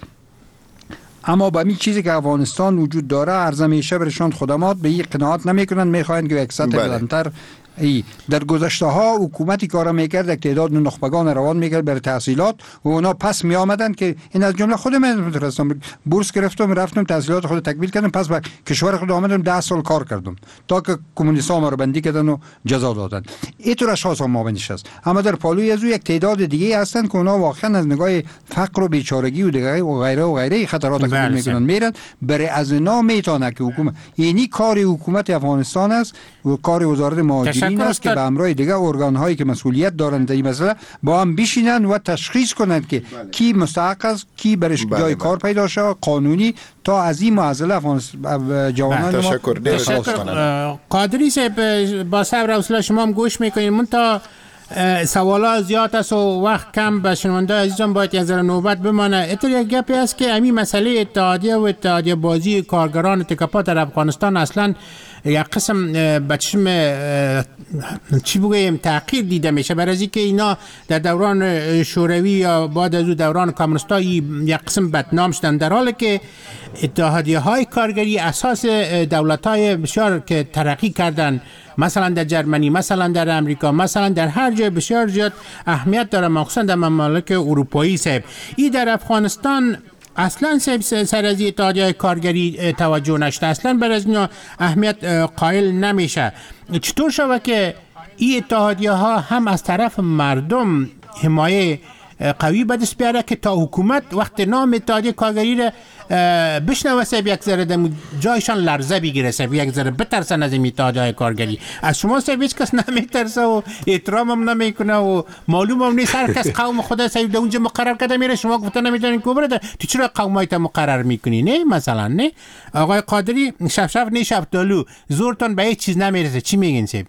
اما با می چیزی که افغانستان وجود داره ارز همیشه برشان خدمات به این قناعت نمیکنن، میخواین که یک سطح بلندتر. ای در گذشته ها حکومتی کارا میکرد، یک تعداد نخبگان روان میکرد برای تحصیلات و اونا پس می آمدن که این از جمله خود من میتونستم بورس گرفتم رفتم تحصیلات خود تکمیل کردم، پس به کشور خود آمدم ده سال کار کردم تا که کمونیست‌ها ما رو بندی کردن و جزا دادن. اینطور اشخاص هم مابینش است. اما در پالوی از یک تعداد دیگه هستن که اونا واقعا از نگاه فقر و بیچارگی و دیگه و غیره و غیره خطرات قبول میکنن میرن. برای از اینا میتونه که حکومت یعنی کار حکومت افغانستان است و کار وزارت مهاجرین است که به همراه دیگه ارگان هایی که مسئولیت دارند در این مسئله با هم بشینن و تشخیص کنند که بله. کی مستحق است، کی برش بله جای بله. کار پیدا شود قانونی تا از این معضله جوانان ما تشکر تشکر. قادری صاحب با صبر و حوصله شما هم گوش میکنید، من تا سوالا زیاد است و وقت کم به شنونده عزیزان باید یک ذره نوبت بمانه. اینطور یک گپی است که همین مسئله اتحادیه و اتحادیه بازی کارگران تکاپا در افغانستان اصلا یک قسم بچشم چی بگویم تحقیر دیده میشه، برای از اینکه اینا در دوران شوروی یا بعد از دوران کمونیستا یک قسم بدنام شدن، در حالی که اتحادیه های کارگری اساس دولت های بسیار که ترقی کردن، مثلا در جرمنی، مثلا در امریکا، مثلا در هر جای بسیار زیاد اهمیت داره، مخصوصا در ممالک اروپایی. صاحب این در افغانستان اصلا سر از اتحادیه کارگری توجه نشده، اصلا بر از اینا اهمیت قائل نمیشه. چطور شود که این اتحادیه ها هم از طرف مردم حمایه قوی به دست بیاره که تا حکومت وقت نام اتحادیه کارگری را بشنوه سب یک ذره دم جایشان لرزه بگیره، سب یک ذره بترسن از این اتحادیه کارگری؟ از شما سب هیچ کس نمیترسه و احترام هم نمیکنه و معلوم هم نیست، هر کس قوم خدا سب در اونجا مقرر کرده میره، شما گفته نمیتونین که برده تو چرا قومایت مقرر میکنی؟ نه مثلا نه آقای قادری شب شب نه شب دالو زورتون به هیچ چیز نمیرسه، چی میگین سب؟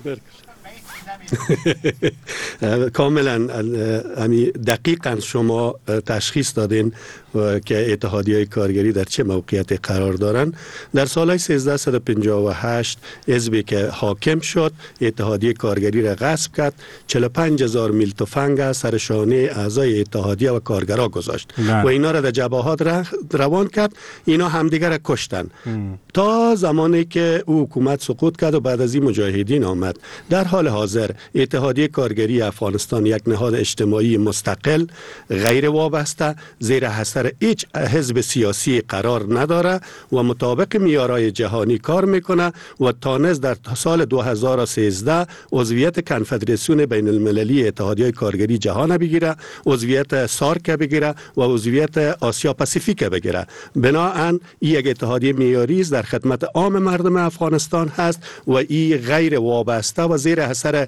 کاملا دقیقاً شما تشخیص دادین که اتحادیه کارگری در چه موقعیت قرار دارن. در سال سیزده پنجاه و هشت حزبی که حاکم شد اتحادیه کارگری را غصب کرد، چهل و پنج هزار میل تفنگ سر شانه اعضای اتحادیه و کارگرها گذاشت و اینا را در جبهات روان کرد، اینا همدیگر را کشتن تا زمانی که او حکومت سقوط کرد و بعد از این مجاهدین آمد. در حال حاضر اتحادیه کارگری افغانستان یک نهاد اجتماعی مستقل غیر وابسته زیر حصر خاطر هیچ حزب سیاسی قرار نداره و مطابق معیارهای جهانی کار میکنه و تانست در سال دو هزار و سیزده عضویت کنفدراسیون بین المللی اتحادیه کارگری جهان بگیره، عضویت سارک بگیره و عضویت آسیا پاسیفیک بگیره. بنابراین این یک اتحادیه معیاری است، در خدمت عام مردم افغانستان هست و این غیر وابسته و زیر اثر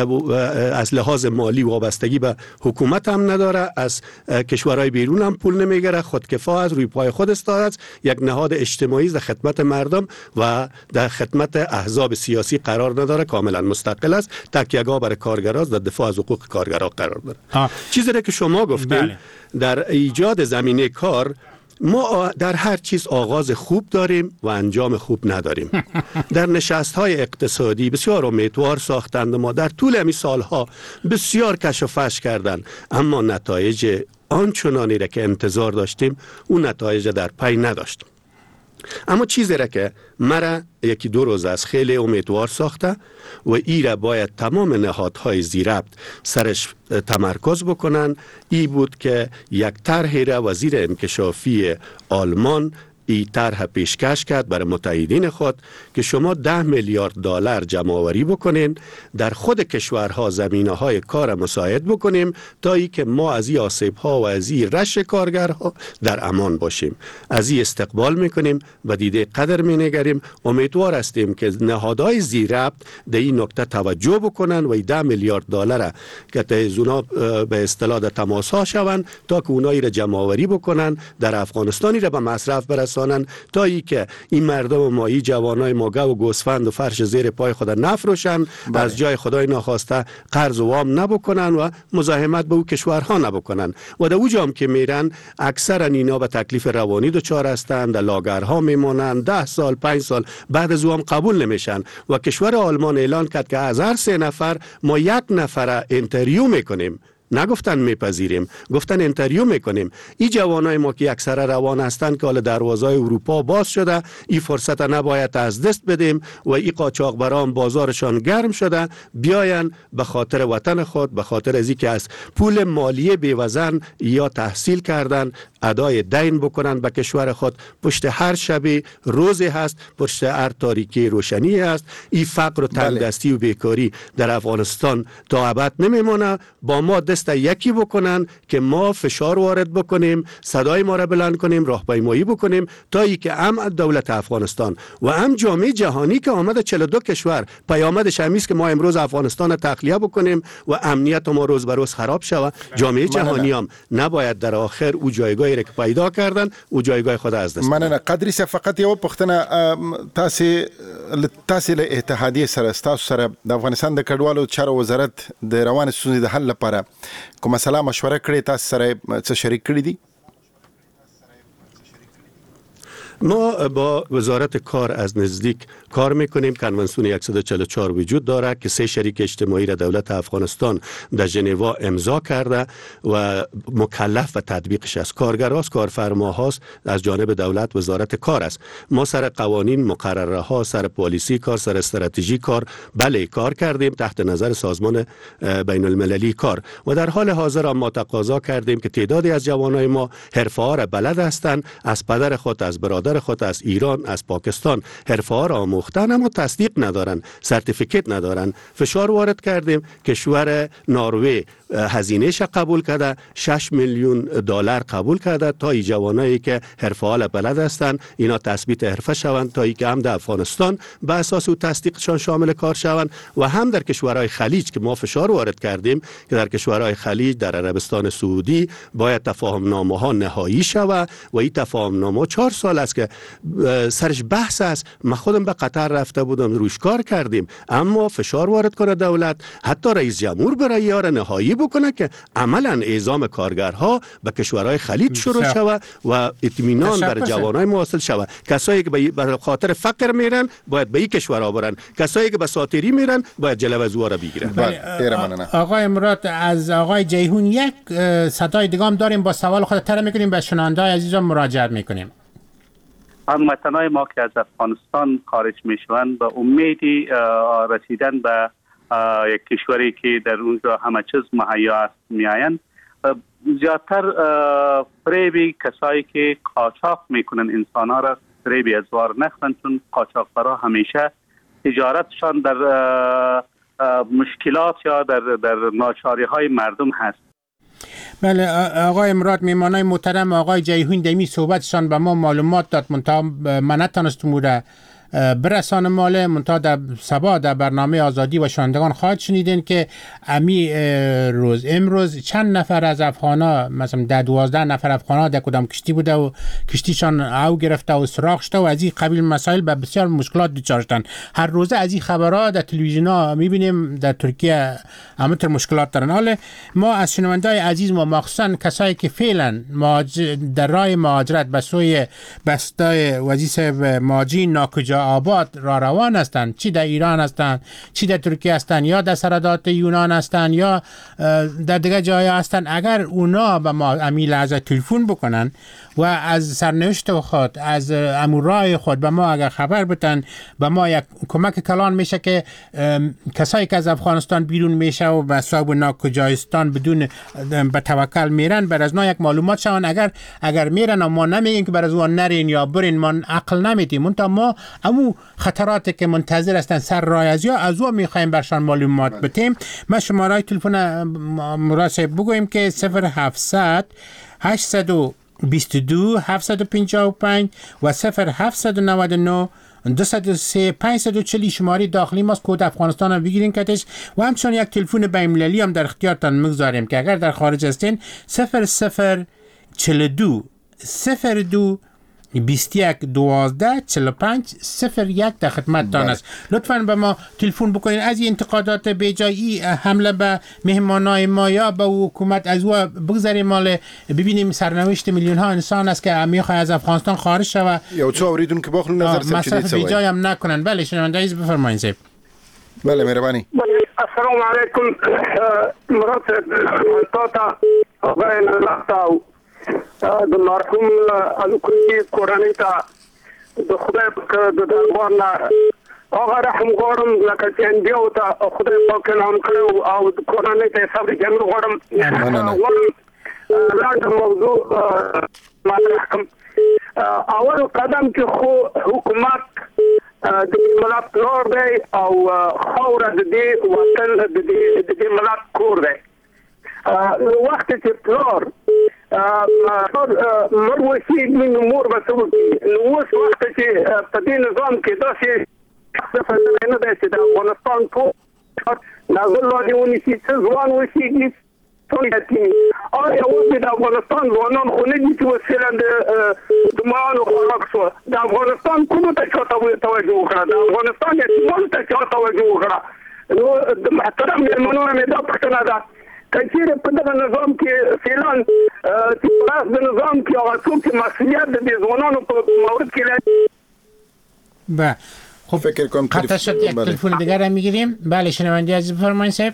از لحاظ مالی وابستگی به حکومت هم نداره، از کشورهای بیرون هم پول نمیگیره، خودکفا از روی پای خود استاد است، یک نهاد اجتماعی در خدمت مردم و در خدمت احزاب سیاسی قرار نداره، کاملا مستقل است، تکیه‌گاه برای کارگران در دفاع از حقوق کارگران قرار داره. چیزی را که شما گفتین بله. در ایجاد زمینه کار ما در هر چیز آغاز خوب داریم و انجام خوب نداریم. در نشست‌های اقتصادی بسیار امیدوار ساختند، ما در طول همین سالها بسیار کش و فش کردند، اما نتایج آنچنانی را که انتظار داشتیم اون نتایج در پی نداشت. اما چیزی را که مرا یکی دو روز از خیلی امیدوار ساخته و ای را باید تمام نهادهای زیربط سرش تمرکز بکنن، ای بود که یک طرحی را وزیر انکشافی آلمان ای طرح پیشکش کرد برای متحدین خود که شما ده میلیارد دلار جمع آوری بکنین، در خود کشورها زمینه های کار مساعد بکنیم تا ای که ما از این آسیب ها و از این رش کارگرها در امان باشیم. از این استقبال میکنیم و دیده قدر مینگریم. امیدوار هستیم که نهادهای زیربط در این نکته توجه بکنن و ده میلیارد دلار که تهزونا به اصطلاح در تماس ها شوند تا که اونایی را جمع آوری بکنن، در افغانستانی را به مصرف برسانن تا ای که این مردم ما، این جوانای ما گو و گوسفند و فرش زیر پای خود نفروشن، بله. از جای خدای ناخواسته قرض و وام نبکنن و مزاحمت به او کشورها نبکنن و در اوجام که میرن اکثر اینا به تکلیف روانی دچار هستند، در لاگرها میمونن، ده سال پنج سال بعد از او هم قبول نمیشن و کشور آلمان اعلان کرد که از هر سه نفر ما یک نفر اینترویو میکنیم. نگفتن میپذیریم، گفتن انتریو میکنیم. این جوانای ما که اکثر روان هستند که حالا دروازهای اروپا باز شده، این فرصت نباید از دست بدیم و این قاچاقبران بازارشان گرم شده، بیاین به خاطر وطن خود، به خاطر از اینکه از پول مالی بیوزن یا تحصیل کردن ادای دین بکنن به کشور خود. پشت هر شبی روزی هست، پشت هر تاریکی روشنی هست. این فقر و تنگدستی و بیکاری در افغانستان تا ابد نمیمونه. با ما دست یکی بکنن که ما فشار وارد بکنیم، صدای ما را بلند کنیم، راهپیمایی بکنیم تا ای که هم دولت افغانستان و هم جامعه جهانی که آمده چهل و دو کشور پیامدش همیست که ما امروز افغانستان تخلیه بکنیم و امنیت ما روز به روز خراب شود. جامعه جهانی هم نباید در آخر او جایگاهی را که پیدا کردن او جایگاه خود از دست مننه. قدری صاحب فقط یو پوښتنه تاسو تاسو له اتحادیه سره تاسو سره د افغانستان د کډوالو چارو وزارت د روان ستونزې د حل لپاره کومه سلا مشوره کړې، تاسو سره څه شریک کړی دي؟ ما با وزارت کار از نزدیک کار میکنیم. کنوانسیون صد و چهل و چهار وجود داره که سه شریک اجتماعی را دولت افغانستان در ژنوا امضا کرده و مکلف و تطبیقش است. کارگراست، کارفرماهاست، از جانب دولت وزارت کار است. ما سر قوانین، مقرره ها، سر پالیسی کار، سر استراتژی کار بله کار کردیم تحت نظر سازمان بین المللی کار و در حال حاضر ما تقاضا کردیم که تعدادی از جوانای ما حرفه ها را بلد هستند، از پدر خود، از برادر خود، از ایران، از پاکستان حرفه ها را آموختن اما تصدیق ندارن، سرتیفیکیت ندارن. فشار وارد کردیم. کشور نروژ هزینه‌اش قبول کرده، شش میلیون دلار قبول کرده تا این جوانایی که حرفه ها بلد هستند اینا تثبیت حرفه شوند تا اینکه هم در افغانستان به اساس او تصدیقشان شامل کار شوند و هم در کشورهای خلیج که ما فشار وارد کردیم که در کشورهای خلیج، در عربستان سعودی باید تفاهم نامه ها نهایی شود و این تفاهم نامه چهار سال است که سرش بحث است. ما خودم به قطر رفته بودم، روش کار کردیم، اما فشار وارد کنه دولت، حتی رئیس جمهور برای یار نهایی بکنه که عملا اعزام کارگرها به کشورهای خلیج شروع شود و اطمینان بر جوانای ما حاصل شود. کسایی که به خاطر فقر میرن باید به این کشورها برن، کسایی که به ساتری میرن باید جلوه از او را بگیرن. آقای مراد، از آقای جیهون یک صدای دیگه داریم، با سوال خود تر میکنیم به شنونده عزیزان مراجعه میکنیم. هموطنای ما که از افغانستان خارج میشوند به امیدی رسیدن به یک کشوری که در اونجا همه چیز مهیا است میآیند زیادتر فریبی کسایی که قاچاق میکنن انسانها را فریبی ازوار نخورن، چون قاچاقبرا همیشه تجارتشان در مشکلات یا در در ناچاری های مردم هست. بله آقای مراد، میمانای محترم آقای جیهون دمی صحبتشان به ما معلومات داد، منتها من نتونستم موره برسان ماله، منتها در سبا در برنامه آزادی و شنوندگان خواهد شنیدین که امی روز امروز چند نفر از افغانا، مثلا ده دوازده نفر افغانا در کدام کشتی بوده و کشتیشان او گرفته و سراغ شده و از این قبیل مسائل به بسیار مشکلات دچار شدن. هر روزه از این خبرها در تلویزیون ها میبینیم در ترکیه همینطور مشکلات دارن. حالا ما از شنوندای عزیز ما مخصوصا کسایی که فعلا در راه مهاجرت به سوی بستای وزیر مهاجرین ناکجا آباد را روان هستند، چی در ایران هستند، چی در ترکیه هستند، یا در سرحدات یونان هستند، یا در دیگه جای هستند، اگر اونا به ما امی لحظه تلفن بکنن و از سرنوشت خود، از امورای خود به ما اگر خبر بدن، به ما یک کمک کلان میشه که کسایی که از افغانستان بیرون میشه و به صاحب ناکجایستان بدون به توکل میرن، بر از نا یک معلومات شون. اگر اگر میرن و ما نمیگیم که بر از اون نرین یا برین، ما عقل نمیدیم، منتها ما امو خطراتی که منتظر هستن سر راه از یا از او میخوایم برشان معلومات بدیم. ما شماره تلفن مراسب بگویم که صفر هفتصد هشتصد و بیست و دو هفتصد و پنجاه و پنج و صفر هفتصد و نود و نه دویست و سه پانصد و چهل شماره داخلی ماست، کد افغانستان هم بگیرین کتش و همچنان یک تلفن بین‌المللی هم در اختیارتان میگذاریم که اگر در خارج هستین صفر صفر چهل و دو صفر دو بیست و یک دوازده چهل و پنج صفر یک در خدمتتان است. لطفاً به ما تلفن بکنید. از این انتقادات بیجایی حمله به مهمانای ما یا به حکومت از او بگذاریم، مال ببینیم سرنوشت میلیون ها انسان است که میخواد از افغانستان خارج شوه یا چه اوریدون که باخلو نظر سب چه مصرف بیجایی هم نکنن. بله شنونده عزیز بفرمایید. سب بله مهربانی. السلام علیکم مراد تا غیر الله د مرحوم الکوزي کورنۍ ته د خدای په د دربار نه هغه رحم غواړم لکه چې انډیو ته خدای پاک نام کړو او د کورنۍ ته صبر جميل غواړم. غواړم لاندې موضوع مطرح کړم. اول قدم کې خو حکومت د ملت نور دی او خاوره د دې وطن د دې ملت کور دی. وخت چې پلار مر وسیږي نو مور به څه وکړي. نو اوس وخت چې په دې نظام کې داسې څه نه دی چې د افغانستان ټول نازل لاندې ونیسي، څه ځوان وسیږي ټول یتیمي. آیا اوس د افغانستان ځوانان خو نه دي چې وسیله د مالو خوراک شوه. د افغانستان کومو ته چا توجه وکړه، د افغانستان یتیمانو ته چا توجه وکړه. نو د محترم مېلمنو نه مې دا پوښتنه ده کچېرې په دغه نظام کې فعلاً چې پراخ د نظام کې هغه څوک چې مسؤلیت د دې ځوانانو په مورد کې لري. بله خب فکر کنم قطع شد. یک تلفن دیگر هم میگیریم. بله شنونده عزیز بفرمایید صاحب.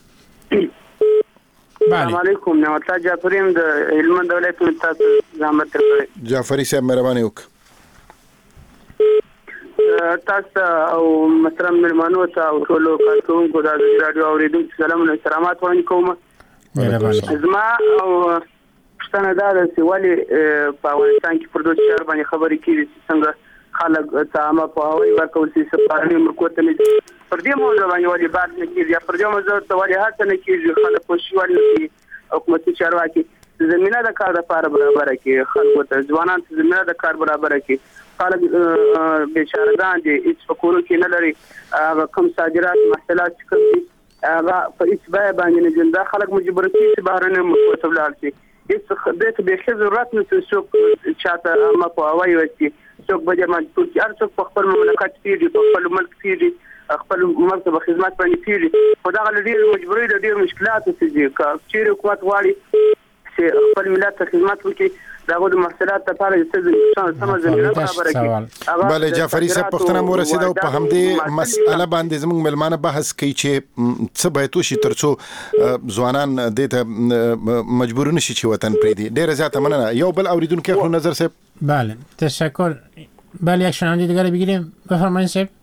السلام علیکم. نعمت الله جعفری ام د هلمند ولایت نه تاسو زحمت درکړی. جعفری صاحب مهرباني وک. تاسو او محترم مېلمانو ته او ټول کارکونکو د رادیو اوریدونکو سلام او احترامات وړاندې کوم. زما او پښتنه دا ده چې ولې په افغانستان کې پر دوه شهر باندې خبرې کیږي، څنګه خلک ته عامه په هوایي ورکول شي سفارني مرکوته نه پر دې موضوع باندې ولې بحث نه کیږي یا پر دې موضوع ته ولې هڅه نه کیږي خلک خوشحال نشي. حکومتي چارواکي زمينه د کار لپاره برابر کړي، خلکو ته ځوانان ته زمينه د کار برابر کړي. خلک بیچارهګان دي هیڅ فکرو کې نه لري. هغه کوم صادرات محصولات کوم دي هغه په هیڅ ځای باندې نه جندا خلک مجبور کیږي چې بهرنه مرکوته ولاړ شي. هیڅ د به ضرورت نه څوک چاته ما په هوایي وسی څوک به جرمن ترکیه هر څوک په خپل مملکت پیږي، په خپل ملک پیږي، خپل ملک په خدمت باندې پیږي. خو دا غلډي مجبوري د ډیر مشکلاتو چې چې حکومت واړي چې خپل ملت ته خدمت وکړي. داغه د محصولات لپاره چې سم زمينه برابر کړي. بله جعفری صاحب پښتنه مو رسیدو په همدې مسأله باندې زموږ ملمانه بحث کوي چې څه باید وشي ترڅو ځوانان دې ته مجبور نشي چې وطن پرېږدي. ډېره زیاته مننه. یو بل اوریدونکی خو نظر صاحب. بله تشکر. بله یک شنونده دیگر بگیریم. بفرمایید صاحب.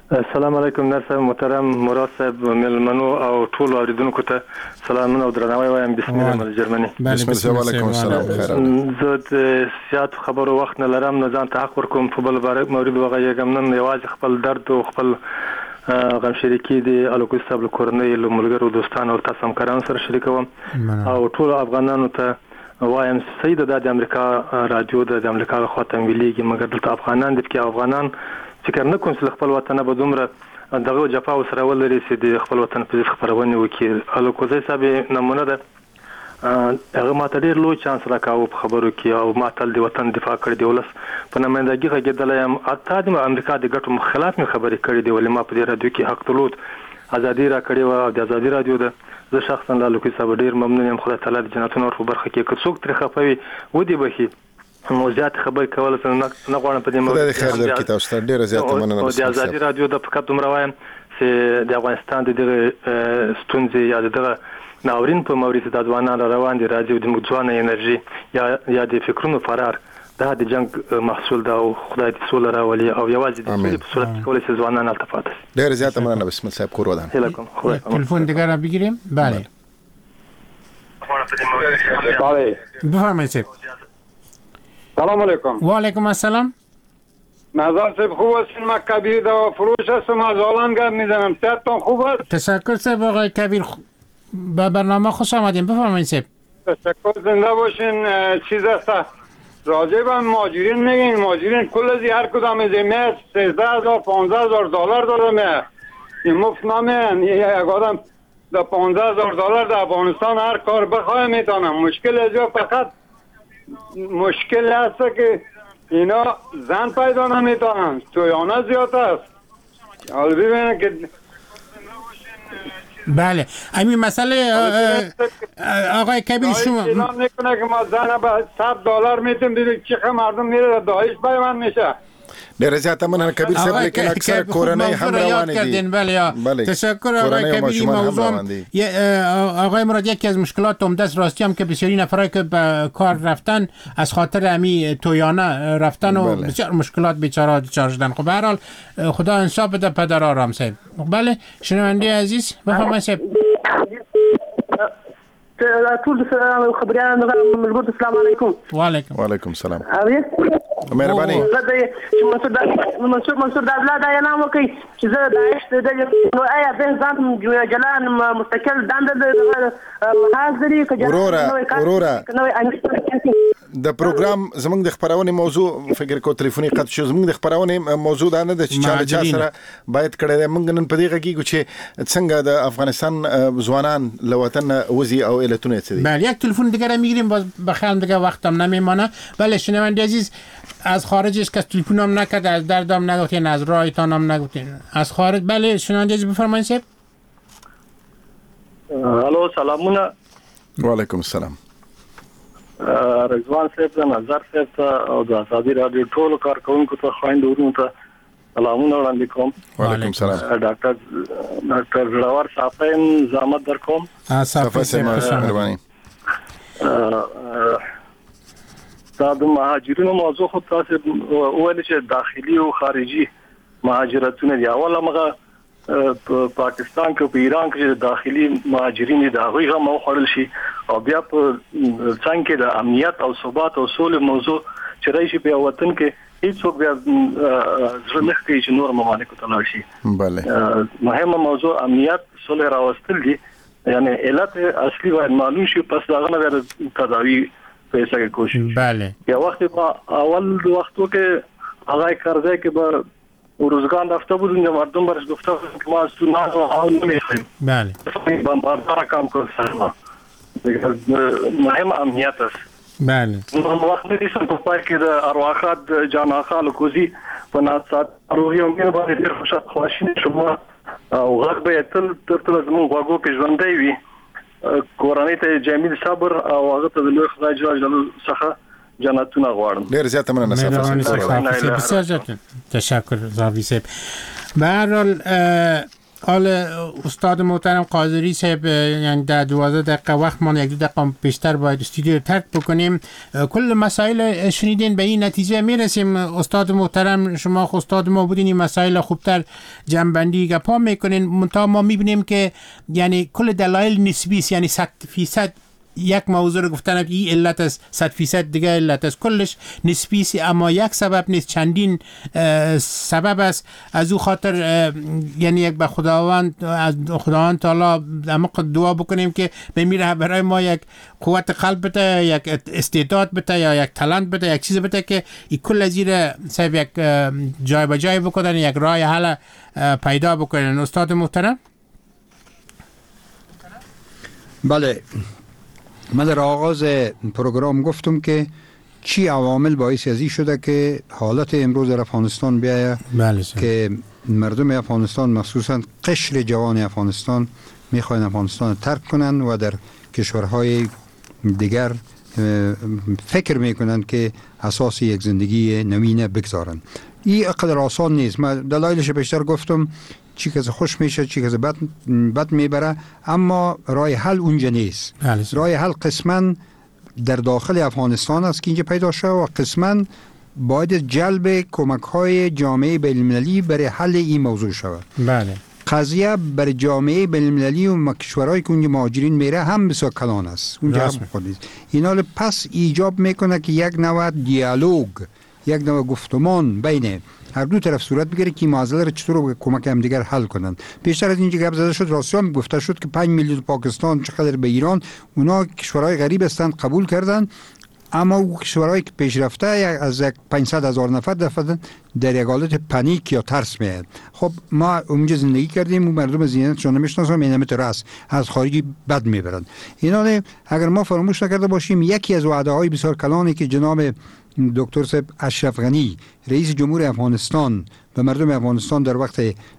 السلام علیکم نر صاحب محترم مراد صاحب ملمنو او ټول اوریدونکو ته سلامونه او درناوی وایم. بسم الله من جرمني. بسم الله علیکم السلام خیر. زه د سیاست خبرو وخت نه لرم نه ځان ته حق ورکوم په بل بار مورید وغږیږم نن یوازې خپل درد او خپل غم شریکی دی الکو صاحب له کورنۍ له ملګرو دوستانو او تاسو همکارانو سره شریکوم او ټول افغانانو ته وایم سید د امریکا رادیو د امریکا خواته ویلېږي مګر دلته افغانان د کې افغانان فکر نه کوم چې خپل وطن به دومره دغه جفا سره ولري چې د خپل وطن په خبرونه وکړي. الکو صاحب نمونه ده هغه ماته ډیر لوی چانس راکاو په خبرو کې او ماته د وطن دفاع کړی دی ولس په نمائندګي غږیدل یم اته د امریکا د ګټو مخالف مې خبرې کړې دی ولې ما په دې رادیو کې حق طلوت ازادي را کړې و او د ازادي رادیو ده زه شخصا له لوکي صاحب ډیر ممنون یم. خدای تعالی د جنتونو ور په برخه کې که څوک تر خفوي ودی بخي موزات خبر کول څنګه نه غواړم په دې موضوع خدای خیر درکړي تاسو ته ډیر زیات مننه. د ازادي رادیو د فقط دومره وایم چې د افغانستان د دغه ستونزې یا دغه ناورین په مورید د ځوانانو روان دي راځي د مځوانه انرژي یا یا د فکرونو فرار دا د جنگ محصول دا او خدای دې سول راولي او یوازې د سولې په صورت کې کولای شي ځوانان التفات. ډیر زیات مننه. بسم الله صاحب کور ودان. تلفن دیگر را بگیریم. بله بله بفرمایید. سلام علیکم. و علیکم السلام. نظر صاحب خوب هستین؟ من کبیر دوا فروش هستم از آلان گرد میزنم. صحتتان خوب است؟ تشکر صاحب آقای کبیر به برنامه خوش آمدین. بفرمایید صاحب. تشکر زنده باشین. چیز است راجع به مهاجرین میگین مهاجرین کل از هر کدام از میاد سیزده هزار پانزده هزار دلار داده میاد این مفت نمیان. یک آدم در پانزده هزار دلار در افغانستان هر کار بخواه میتونم. مشکل از فقط مشکل هست که اینا زن پیدا نمیتونن تویانه زیاد است. حالا ببینن که بله همین مسئله آقای کبیر شما اعلام میکنه که ما زن به صد دلار میتونیم ببینید چه مردم میره داعش پیوند میشه. ډیر زیات مننه کبیر صاحب لیکن اکثر کورنۍ هم روان دي. بله تشکر آقای کبیر. موضوع آقای مراد یکی از مشکلات عمده است راستی هم که بسیاری نفرایی که به کار رفتن از خاطر امی تویانه رفتن و بسیار مشکلات بیچاره دچار شدن. خب به هر حال خدا انصاف بده پدر آرام صاحب. بله شنونده عزیز بفرمایید صاحب. ټول خبريان ملګرو السلام علیکم. وعلیکم وعلیکم السلام. مهرباني زه د منصور منصور منصور د اولاد اعلان وکړي چې زه داعش د نو آیا به ځان جلان مستقل دند د حاضرې کجا اورورا اورورا د پروګرام زمونږ د خبرونه موضوع فکر کو ټلیفوني قط شو زمونږ د خبرونه موضوع دا نه د چا چا سره باید کړه موږ نن په دې کې چې څنګه د افغانستان ځوانان له وطن وزي او التونه څه دي. بله یک تلفن دیگه میگیریم باز بخیر دیگه وقتم نمیمانه. بله شنونده عزیز از خارج است که تلفن هم نکرد از دردم نگفتین از رایتان هم نگفتین از خارج. بله شنونده عزیز بفرمایید صاحب. الو سلامونه. و علیکم السلام. رضوان صاحب د نظر صاحب او د ازادي رادیو ټول کارکونکو ته خويند ورونو ته سلامونه وړاندې کوم. وعلیکم السلام. ډاکټر ډاکټر زړور صاحب زحمت در کوم. صافه صاحب مهرباني. دا د مهاجرینو موضوع خو تاسو ویل چې داخلي او خارجي مهاجرتونه دی. اوله مغه په پاکستان کې په ایران کې داخلي مهاجرین د هغوی غو مو خړل شي او بیا په څنګه د امنیت او ثبات او سولې موضوع چې راشي په وطن کې هیڅوک بیا ځنه کوي چې نور ممالک ته لاړ شي. بله مهمه موضوع امنیت سولې راوستل دي یعنی علت اصلي و معلوم شي پس داغه نه تداوی پیسې کوشش. بله یا وخت په اول وختو کې هغه کارځای کې به روزګان رفته بودن یا مردم برش گفته که ما از تو نه حال نمیخویم. بله بمباردار کام کن سرما مهم امنیت است. بله وقت نیستم که پای که ارواحات جان آخا لکوزی و نادسات روحی امین باید دیر خوشت خواشین شما او غرق باید تل تر تل از من غاگو که جوانده وی کورانی تا جمیل صبر او هغه ته د لوی خدای جل جلاله څخه جنتونه غواړم. ډیر زیاته مننه صاحب. بسیار تشکر زاوی صاحب. به هر حال حال استاد محترم قادری صاحب، یعنی در دوازده دقیقه وقت ما یک دو دقیقه بیشتر باید استودیو رو ترک بکنیم. کل مسائل شنیدین، به این نتیجه میرسیم استاد محترم شما خود استاد ما بودین این مسائل خوبتر جنبندی گپا میکنین. منتها ما میبینیم که یعنی کل دلایل نسبی است، یعنی صد فیصد یک موضوع رو گفتن که این علت است، صد فیصد دیگه علت است، کلش نسبی است، اما یک سبب نیست، چندین سبب است. از او خاطر یعنی یک به خداوند از خداوند تعالی عمق دعا بکنیم که بمیره برای ما یک قوت قلب بده، یک استعداد بده، یا یک تالنت بده، یک چیز بده که این کل از این صاحب یک جای به جای بکنن، یک راه حل پیدا بکنن. استاد محترم. بله، من در آغاز پروگرام گفتم که چی عوامل باعث ازی شده که حالت امروز در افغانستان بیایه که مردم افغانستان مخصوصا قشر جوان افغانستان میخواین افغانستان ترک کنن و در کشورهای دیگر فکر میکنن که اساس یک زندگی نوینه بگذارن. این اقدر آسان نیست. من دلایلش بیشتر گفتم، چی کسی خوش میشه، چی کسی بد, بد میبره، اما راه حل اونجا نیست. راه حل قسما در داخل افغانستان است که اینجا پیدا شده و قسما باید جلب کمک های جامعه بین المللی برای حل این موضوع شود. بله. قضیه برای جامعه بین المللی و کشورهایی که اونجا مهاجرین میره هم بسیار کلان است. اونجا هم خود نیست. اینا پس ایجاب میکنه که یک نوع دیالوگ، یک نوع گفتمان بین هر دو طرف صورت بگیره که معضله را چطور کمک هم دیگر حل کنند. بیشتر از اینجا گپ زده شد، راستی هم گفته شد که پنج میلیون پاکستان چقدر به ایران، اونا کشورهای غریب هستند قبول کردن، اما او کشورهایی که پیشرفته از یک پانصد هزار نفر دفعه در یک حالت پنیک یا ترس میاد. خب ما اونجا زندگی کردیم و مردم زینتشون نمیشناسن، اینم تو راست از خارجی بد میبرن. اینا اگر ما فراموش نکرده باشیم، یکی از وعده های بسیار کلانی که جناب دکتر صاحب اشرف غنی رئیس جمهور افغانستان به مردم افغانستان در وقت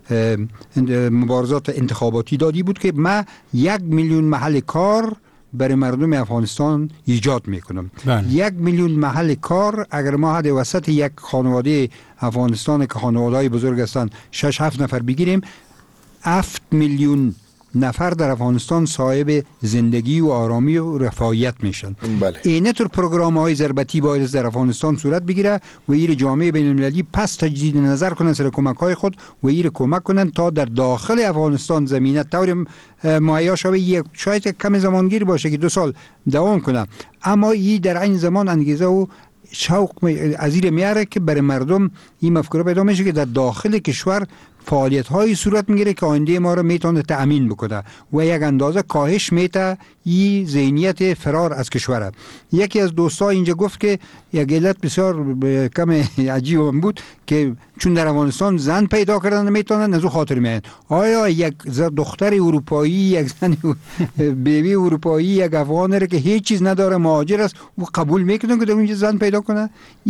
مبارزات انتخاباتی دادی بود که ما یک میلیون محل کار برای مردم افغانستان ایجاد میکنم. بله. یک میلیون محل کار اگر ما حد وسط یک خانواده افغانستان که خانواده‌های بزرگ هستند شش هفت نفر بگیریم، هفت میلیون نفر در افغانستان صاحب زندگی و آرامی و رفاهیت میشن. بله. اینه طور پروگرام های ضربتی باید در افغانستان صورت بگیره و این جامعه بین المللی پس تجدید نظر کنن سر کمک های خود و این کمک کنن تا در داخل افغانستان زمینه طور مهیا شوه. یک شاید کم زمانگیر باشه که دو سال دوام کنه، اما این در این زمان انگیزه و شوق از این میاره که برای مردم این مفکوره پیدا میشه که در داخل کشور فعالیت های صورت میگیره که آینده ما رو میتونه تأمین بکنه و یک اندازه کاهش میته این ذهنیت فرار از کشوره. یکی از دوستا اینجا گفت که یک علت بسیار کم عجیب بود که چون در افغانستان زن پیدا کردن میتونن از او خاطر میان. آیا یک دختر اروپایی، یک زن بیوی اروپایی، یک افغان که هیچ چیز نداره مهاجر است و قبول میکنن که در اونجا زن پیدا کنه؟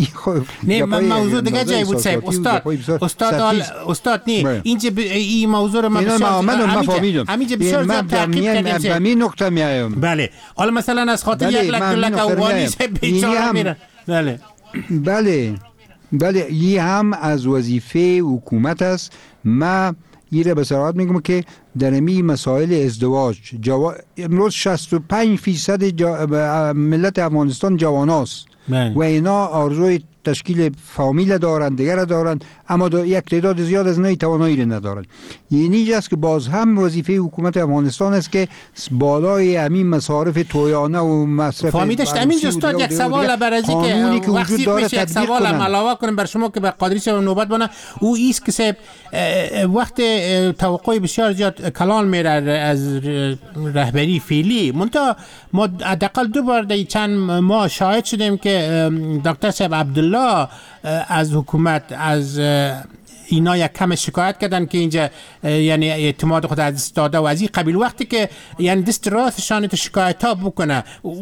نه من موضوع دیگه جای بود صاحب. استاد استاد استاد نه اینجا این موضوع رو من بسیار همینجا بسیار زیاد تعقیب کردم. به همین نقطه میایم. بله. حالا مثلا از خاطر یک لک لک افغانی بیچاره میره. بله بله بله این هم از وظیفه حکومت است. ما این را به صراحت میگم که در این مسائل ازدواج جوا... امروز شصت و پنج فیصد جا... ملت افغانستان جواناست و اینا آرزوی تشکیل فامیل دارن، دیگر دارن، اما یک تعداد زیاد از اینها توانایی ندارن. یعنی است که باز هم وظیفه حکومت افغانستان است که بالای همین مصارف تویانه و مصرف فهمیدش همین استاد یک سوال برازی که وقتی میشه یک سوال علاوه کنیم بر شما که به قادری صاحب نوبت بنا، او ایست که صاحب وقت توقع بسیار زیاد کلان میره از رهبری فعلی، منتها ما حداقل دو بار در چند ماه شاهد شدیم که دکتر صاحب عبدالله از حکومت از اینا یک کم شکایت کردن که اینجا یعنی اعتماد خود از دست داده و از این قبیل. وقتی که یعنی دست راستشان تو شکایت ها بکنه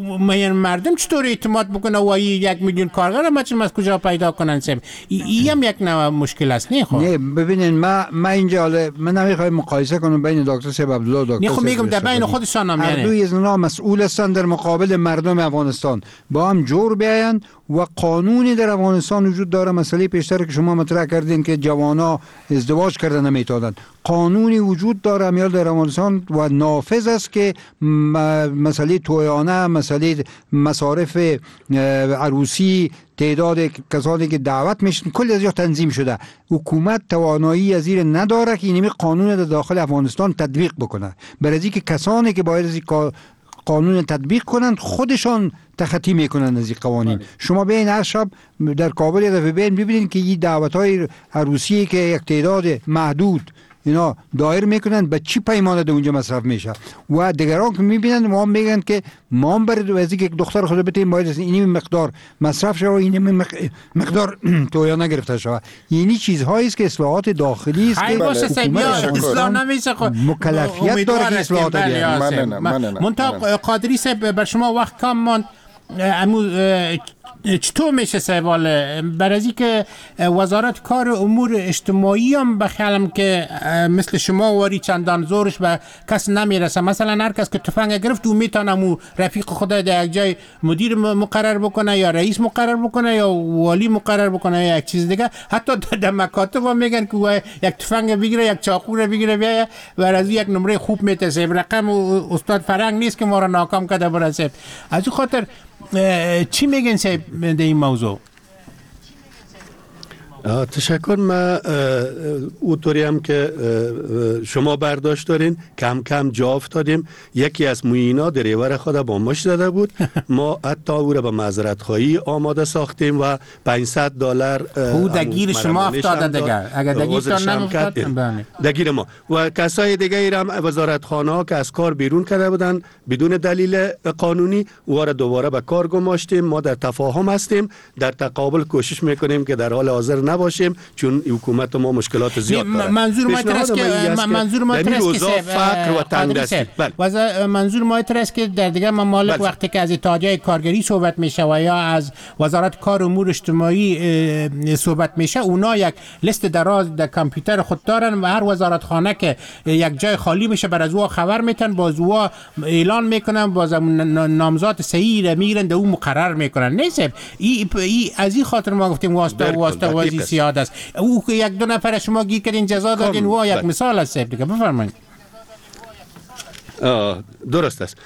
مردم چطور اعتماد بکنه و یک میلیون کارگر ما چون از کجا پیدا کنن؟ سب این هم یک نوع مشکل است. نه خب نه ببینین ما ما اینجا من نمیخوام مقایسه کنم بین دکتر صاحب عبدالله و دکتر نه. خب میگم در بین خودشان هم یعنی هر دوی از اینا مسئول هستن در مقابل مردم افغانستان، با هم جور بیاین و قانونی در افغانستان وجود داره. مسئله پیشتر که شما مطرح کردین که جوان آنها ازدواج کرده نمیتادند. قانونی وجود داره میال در افغانستان و نافذ است که مسئله تویانه، مسئله مصارف عروسی، تعداد کسانی که دعوت میشن کل از تنظیم شده. حکومت توانایی از این نداره که این قانون در داخل افغانستان تطبیق بکنه. برای اینکه کسانی که باید از قانون تطبیق کنند خودشان تخطی میکنن از این قوانین. شما بین هر شب در کابل یه دفعه بین ببینید که این دعوت های عروسی که یک تعداد محدود اینا دایر میکنن به چی پیمانه در اونجا مصرف میشه و دیگران که میبینن ما میگن که ما برای واسه که دختر خود بتیم باید این مقدار مصرف شه و این مقدار تویا نگرفته شه. یعنی چیزهایی است که اصلاحات داخلی است که اصلاح نمیشه. مکلفیت داره که اصلاحات دیگه. منتها قادری صاحب بر شما وقت کم ماند. چطور میشه سوال برای که وزارت کار امور اجتماعی هم بخیالم که مثل شما واری چندان زورش به کس نمیرسه. مثلا هر کس که تفنگ گرفت او میتونه مو رفیق خود در یک جای مدیر مقرر بکنه یا رئیس مقرر بکنه یا والی مقرر بکنه یا یک چیز دیگه. حتی در مکاتب هم میگن که یک تفنگ بگیره، یک چاقو رو بگیره بیایه و از یک نمره خوب میتسه. رقم استاد فرنگ نیست که ما را ناکام کرده برسه. از این خاطر چی میگن صاحب در این موضوع؟ تشکر. ما اونطوری هم که شما برداشت دارین کم کم جا افتادیم. یکی از موینا دریور خود با مش زده بود. ما حتی او را به معذرت خواهی آماده ساختیم و پانصد دلار او دگیر شما افتاده دیگه. اگر دگیر تا نمیفتاد دگیر ما و کسای دیگه هم وزارت خانه ها که از کار بیرون کرده بودن بدون دلیل قانونی او را دوباره به کار گماشتیم. ما در تفاهم هستیم، در تقابل کوشش میکنیم که در حال حاضر نباشیم چون حکومت ما مشکلات زیاد داره. منظور ما است که منظور ما است که فقر و تنگدستی. بله. منظور ما است که در دیگر ممالک وقتی که از اتحادیه کارگری صحبت میشه و یا از وزارت کار امور اجتماعی صحبت میشه، اونا یک لیست دراز در کامپیوتر خود دارن و هر وزارت خانه که یک جای خالی میشه بر از او خبر میتن، باز او اعلان میکنن، باز نامزد صحیح را میگیرن در او مقرر میکنن. نیست ای ای از این خاطر ما گفتیم واسطه واسطه وازی سیاد است. او که یک دو نفر شما گیر کردین جزا دادین و یک مثال است دیگه. بفرمایید. درست است.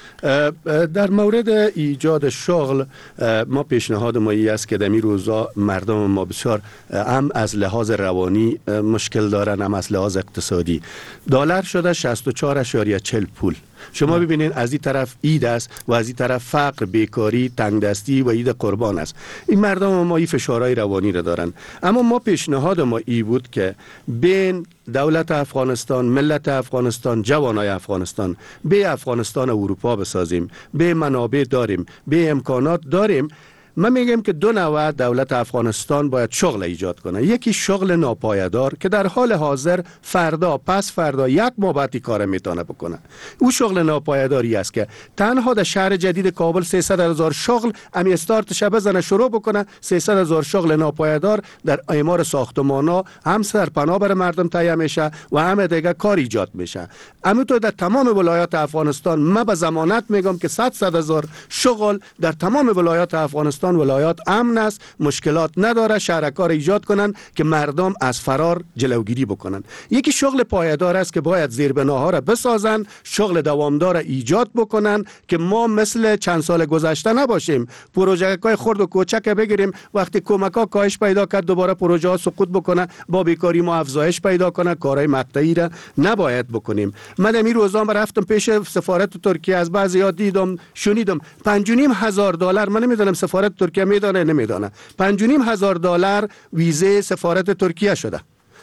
در مورد ایجاد شغل ما پیشنهاد ما ای است که در این روزا مردم ما بسیار هم از لحاظ روانی مشکل دارن هم از لحاظ اقتصادی. دلار شده شصت و چهار و چهل پول. شما ببینید از این طرف اید است و از این طرف فقر، بیکاری، تنگدستی و اید قربان است. این مردم ما این فشارهای روانی را دارن. اما ما پیشنهاد ما ای بود که بین دولت افغانستان، ملت افغانستان، جوانای افغانستان به افغانستان اروپا بسازیم. به منابع داریم، به امکانات داریم. من میگم که دو نوع دولت افغانستان باید شغل ایجاد کنه. یکی شغل ناپایدار که در حال حاضر فردا پس فردا یک ماه بعد کار میتونه بکنه. او شغل ناپایداری است که تنها در شهر جدید کابل سیصد هزار شغل امی استارتش بزنه شروع بکنه. سیصد هزار شغل ناپایدار در اعمار ساختمانا هم سرپناه بر مردم تهیه میشه و هم دیگه کار ایجاد میشه. همینطور در تمام ولایات افغانستان من به ضمانت میگم که صد هزار شغل در تمام ولایات افغانستان ولایات امن است، مشکلات نداره، شهرکار ایجاد کنن که مردم از فرار جلوگیری بکنن. یکی شغل پایدار است که باید زیربناها را بسازن، شغل دوامدار ایجاد بکنن که ما مثل چند سال گذشته نباشیم. پروژه‌های خرد و کوچک بگیریم، وقتی کمک‌ها کاهش پیدا کرد دوباره پروژه‌ها سقوط بکنه، با بیکاری ما افزایش پیدا کنه، کارهای مقطعی را نباید بکنیم. من این روزا رفتم پیش سفارت ترکیه، از بعضی‌ها دیدم شنیدم پنج و نیم هزار دلار، من نمیدونم سفارت ترکیه میدانه نمیدانه، پنج و نیم هزار دلار ویزه سفارت ترکیه شده.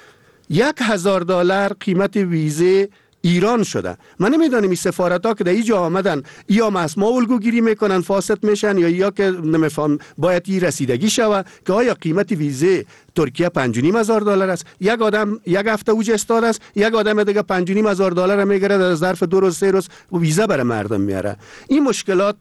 یک هزار دلار قیمت ویزه ایران شده. من نمیدونم این سفارت ها که در اینجا آمدن یا مسموع الگوگیری میکنن فاسد میشن یا یا که نمیفهم باید این رسیدگی شوه که آیا قیمت ویزه ترکیه پنج و نیم هزار دلار است. یک آدم یک هفته اوج استاد است، یک آدم دیگه پنج و نیم هزار دلار میگیره، در ظرف دو روز سه روز ویزه برای مردم میاره. این مشکلات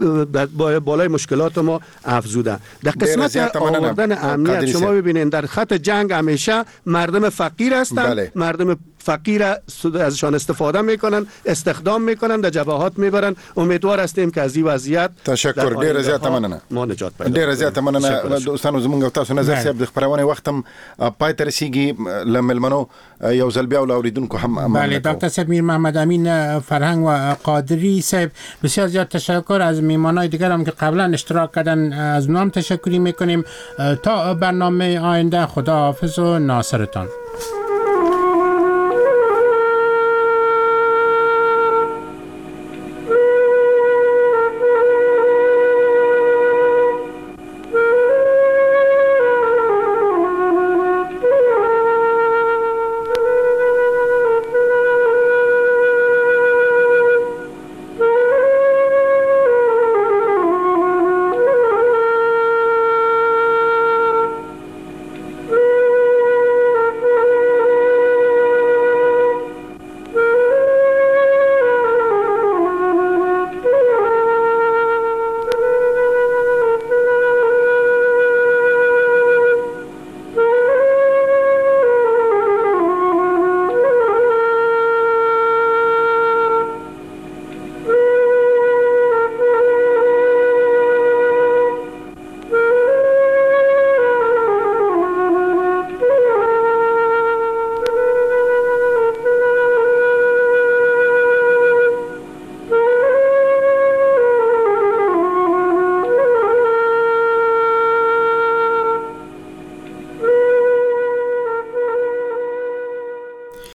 بالای مشکلات ما افزوده. در قسمت آوردن امنیت شما ببینید در خط جنگ همیشه مردم فقیر هستند. بله. مردم فقیر ازشان استفاده میکنن، استخدام میکنن، در جبهات میبرن. امیدوار هستیم که از این وضعیت تشکر ډیر زیات مننه ما نجات پیدا ډیر زیات مننه دوستانو زمونږ تاسو نظر صاحب د خبرونه وختم پای تر رسیږي لملمنو یو ځل بیا اوریدونکو هم بله دکتر صاحب میر محمد امین فرهنگ و قادری صاحب بسیار زیاد تشکر از میهمانای دیگر هم که قبلا اشتراک کردن از اونام تشکری میکنیم تا برنامه آینده خدا حافظ و ناصرتان.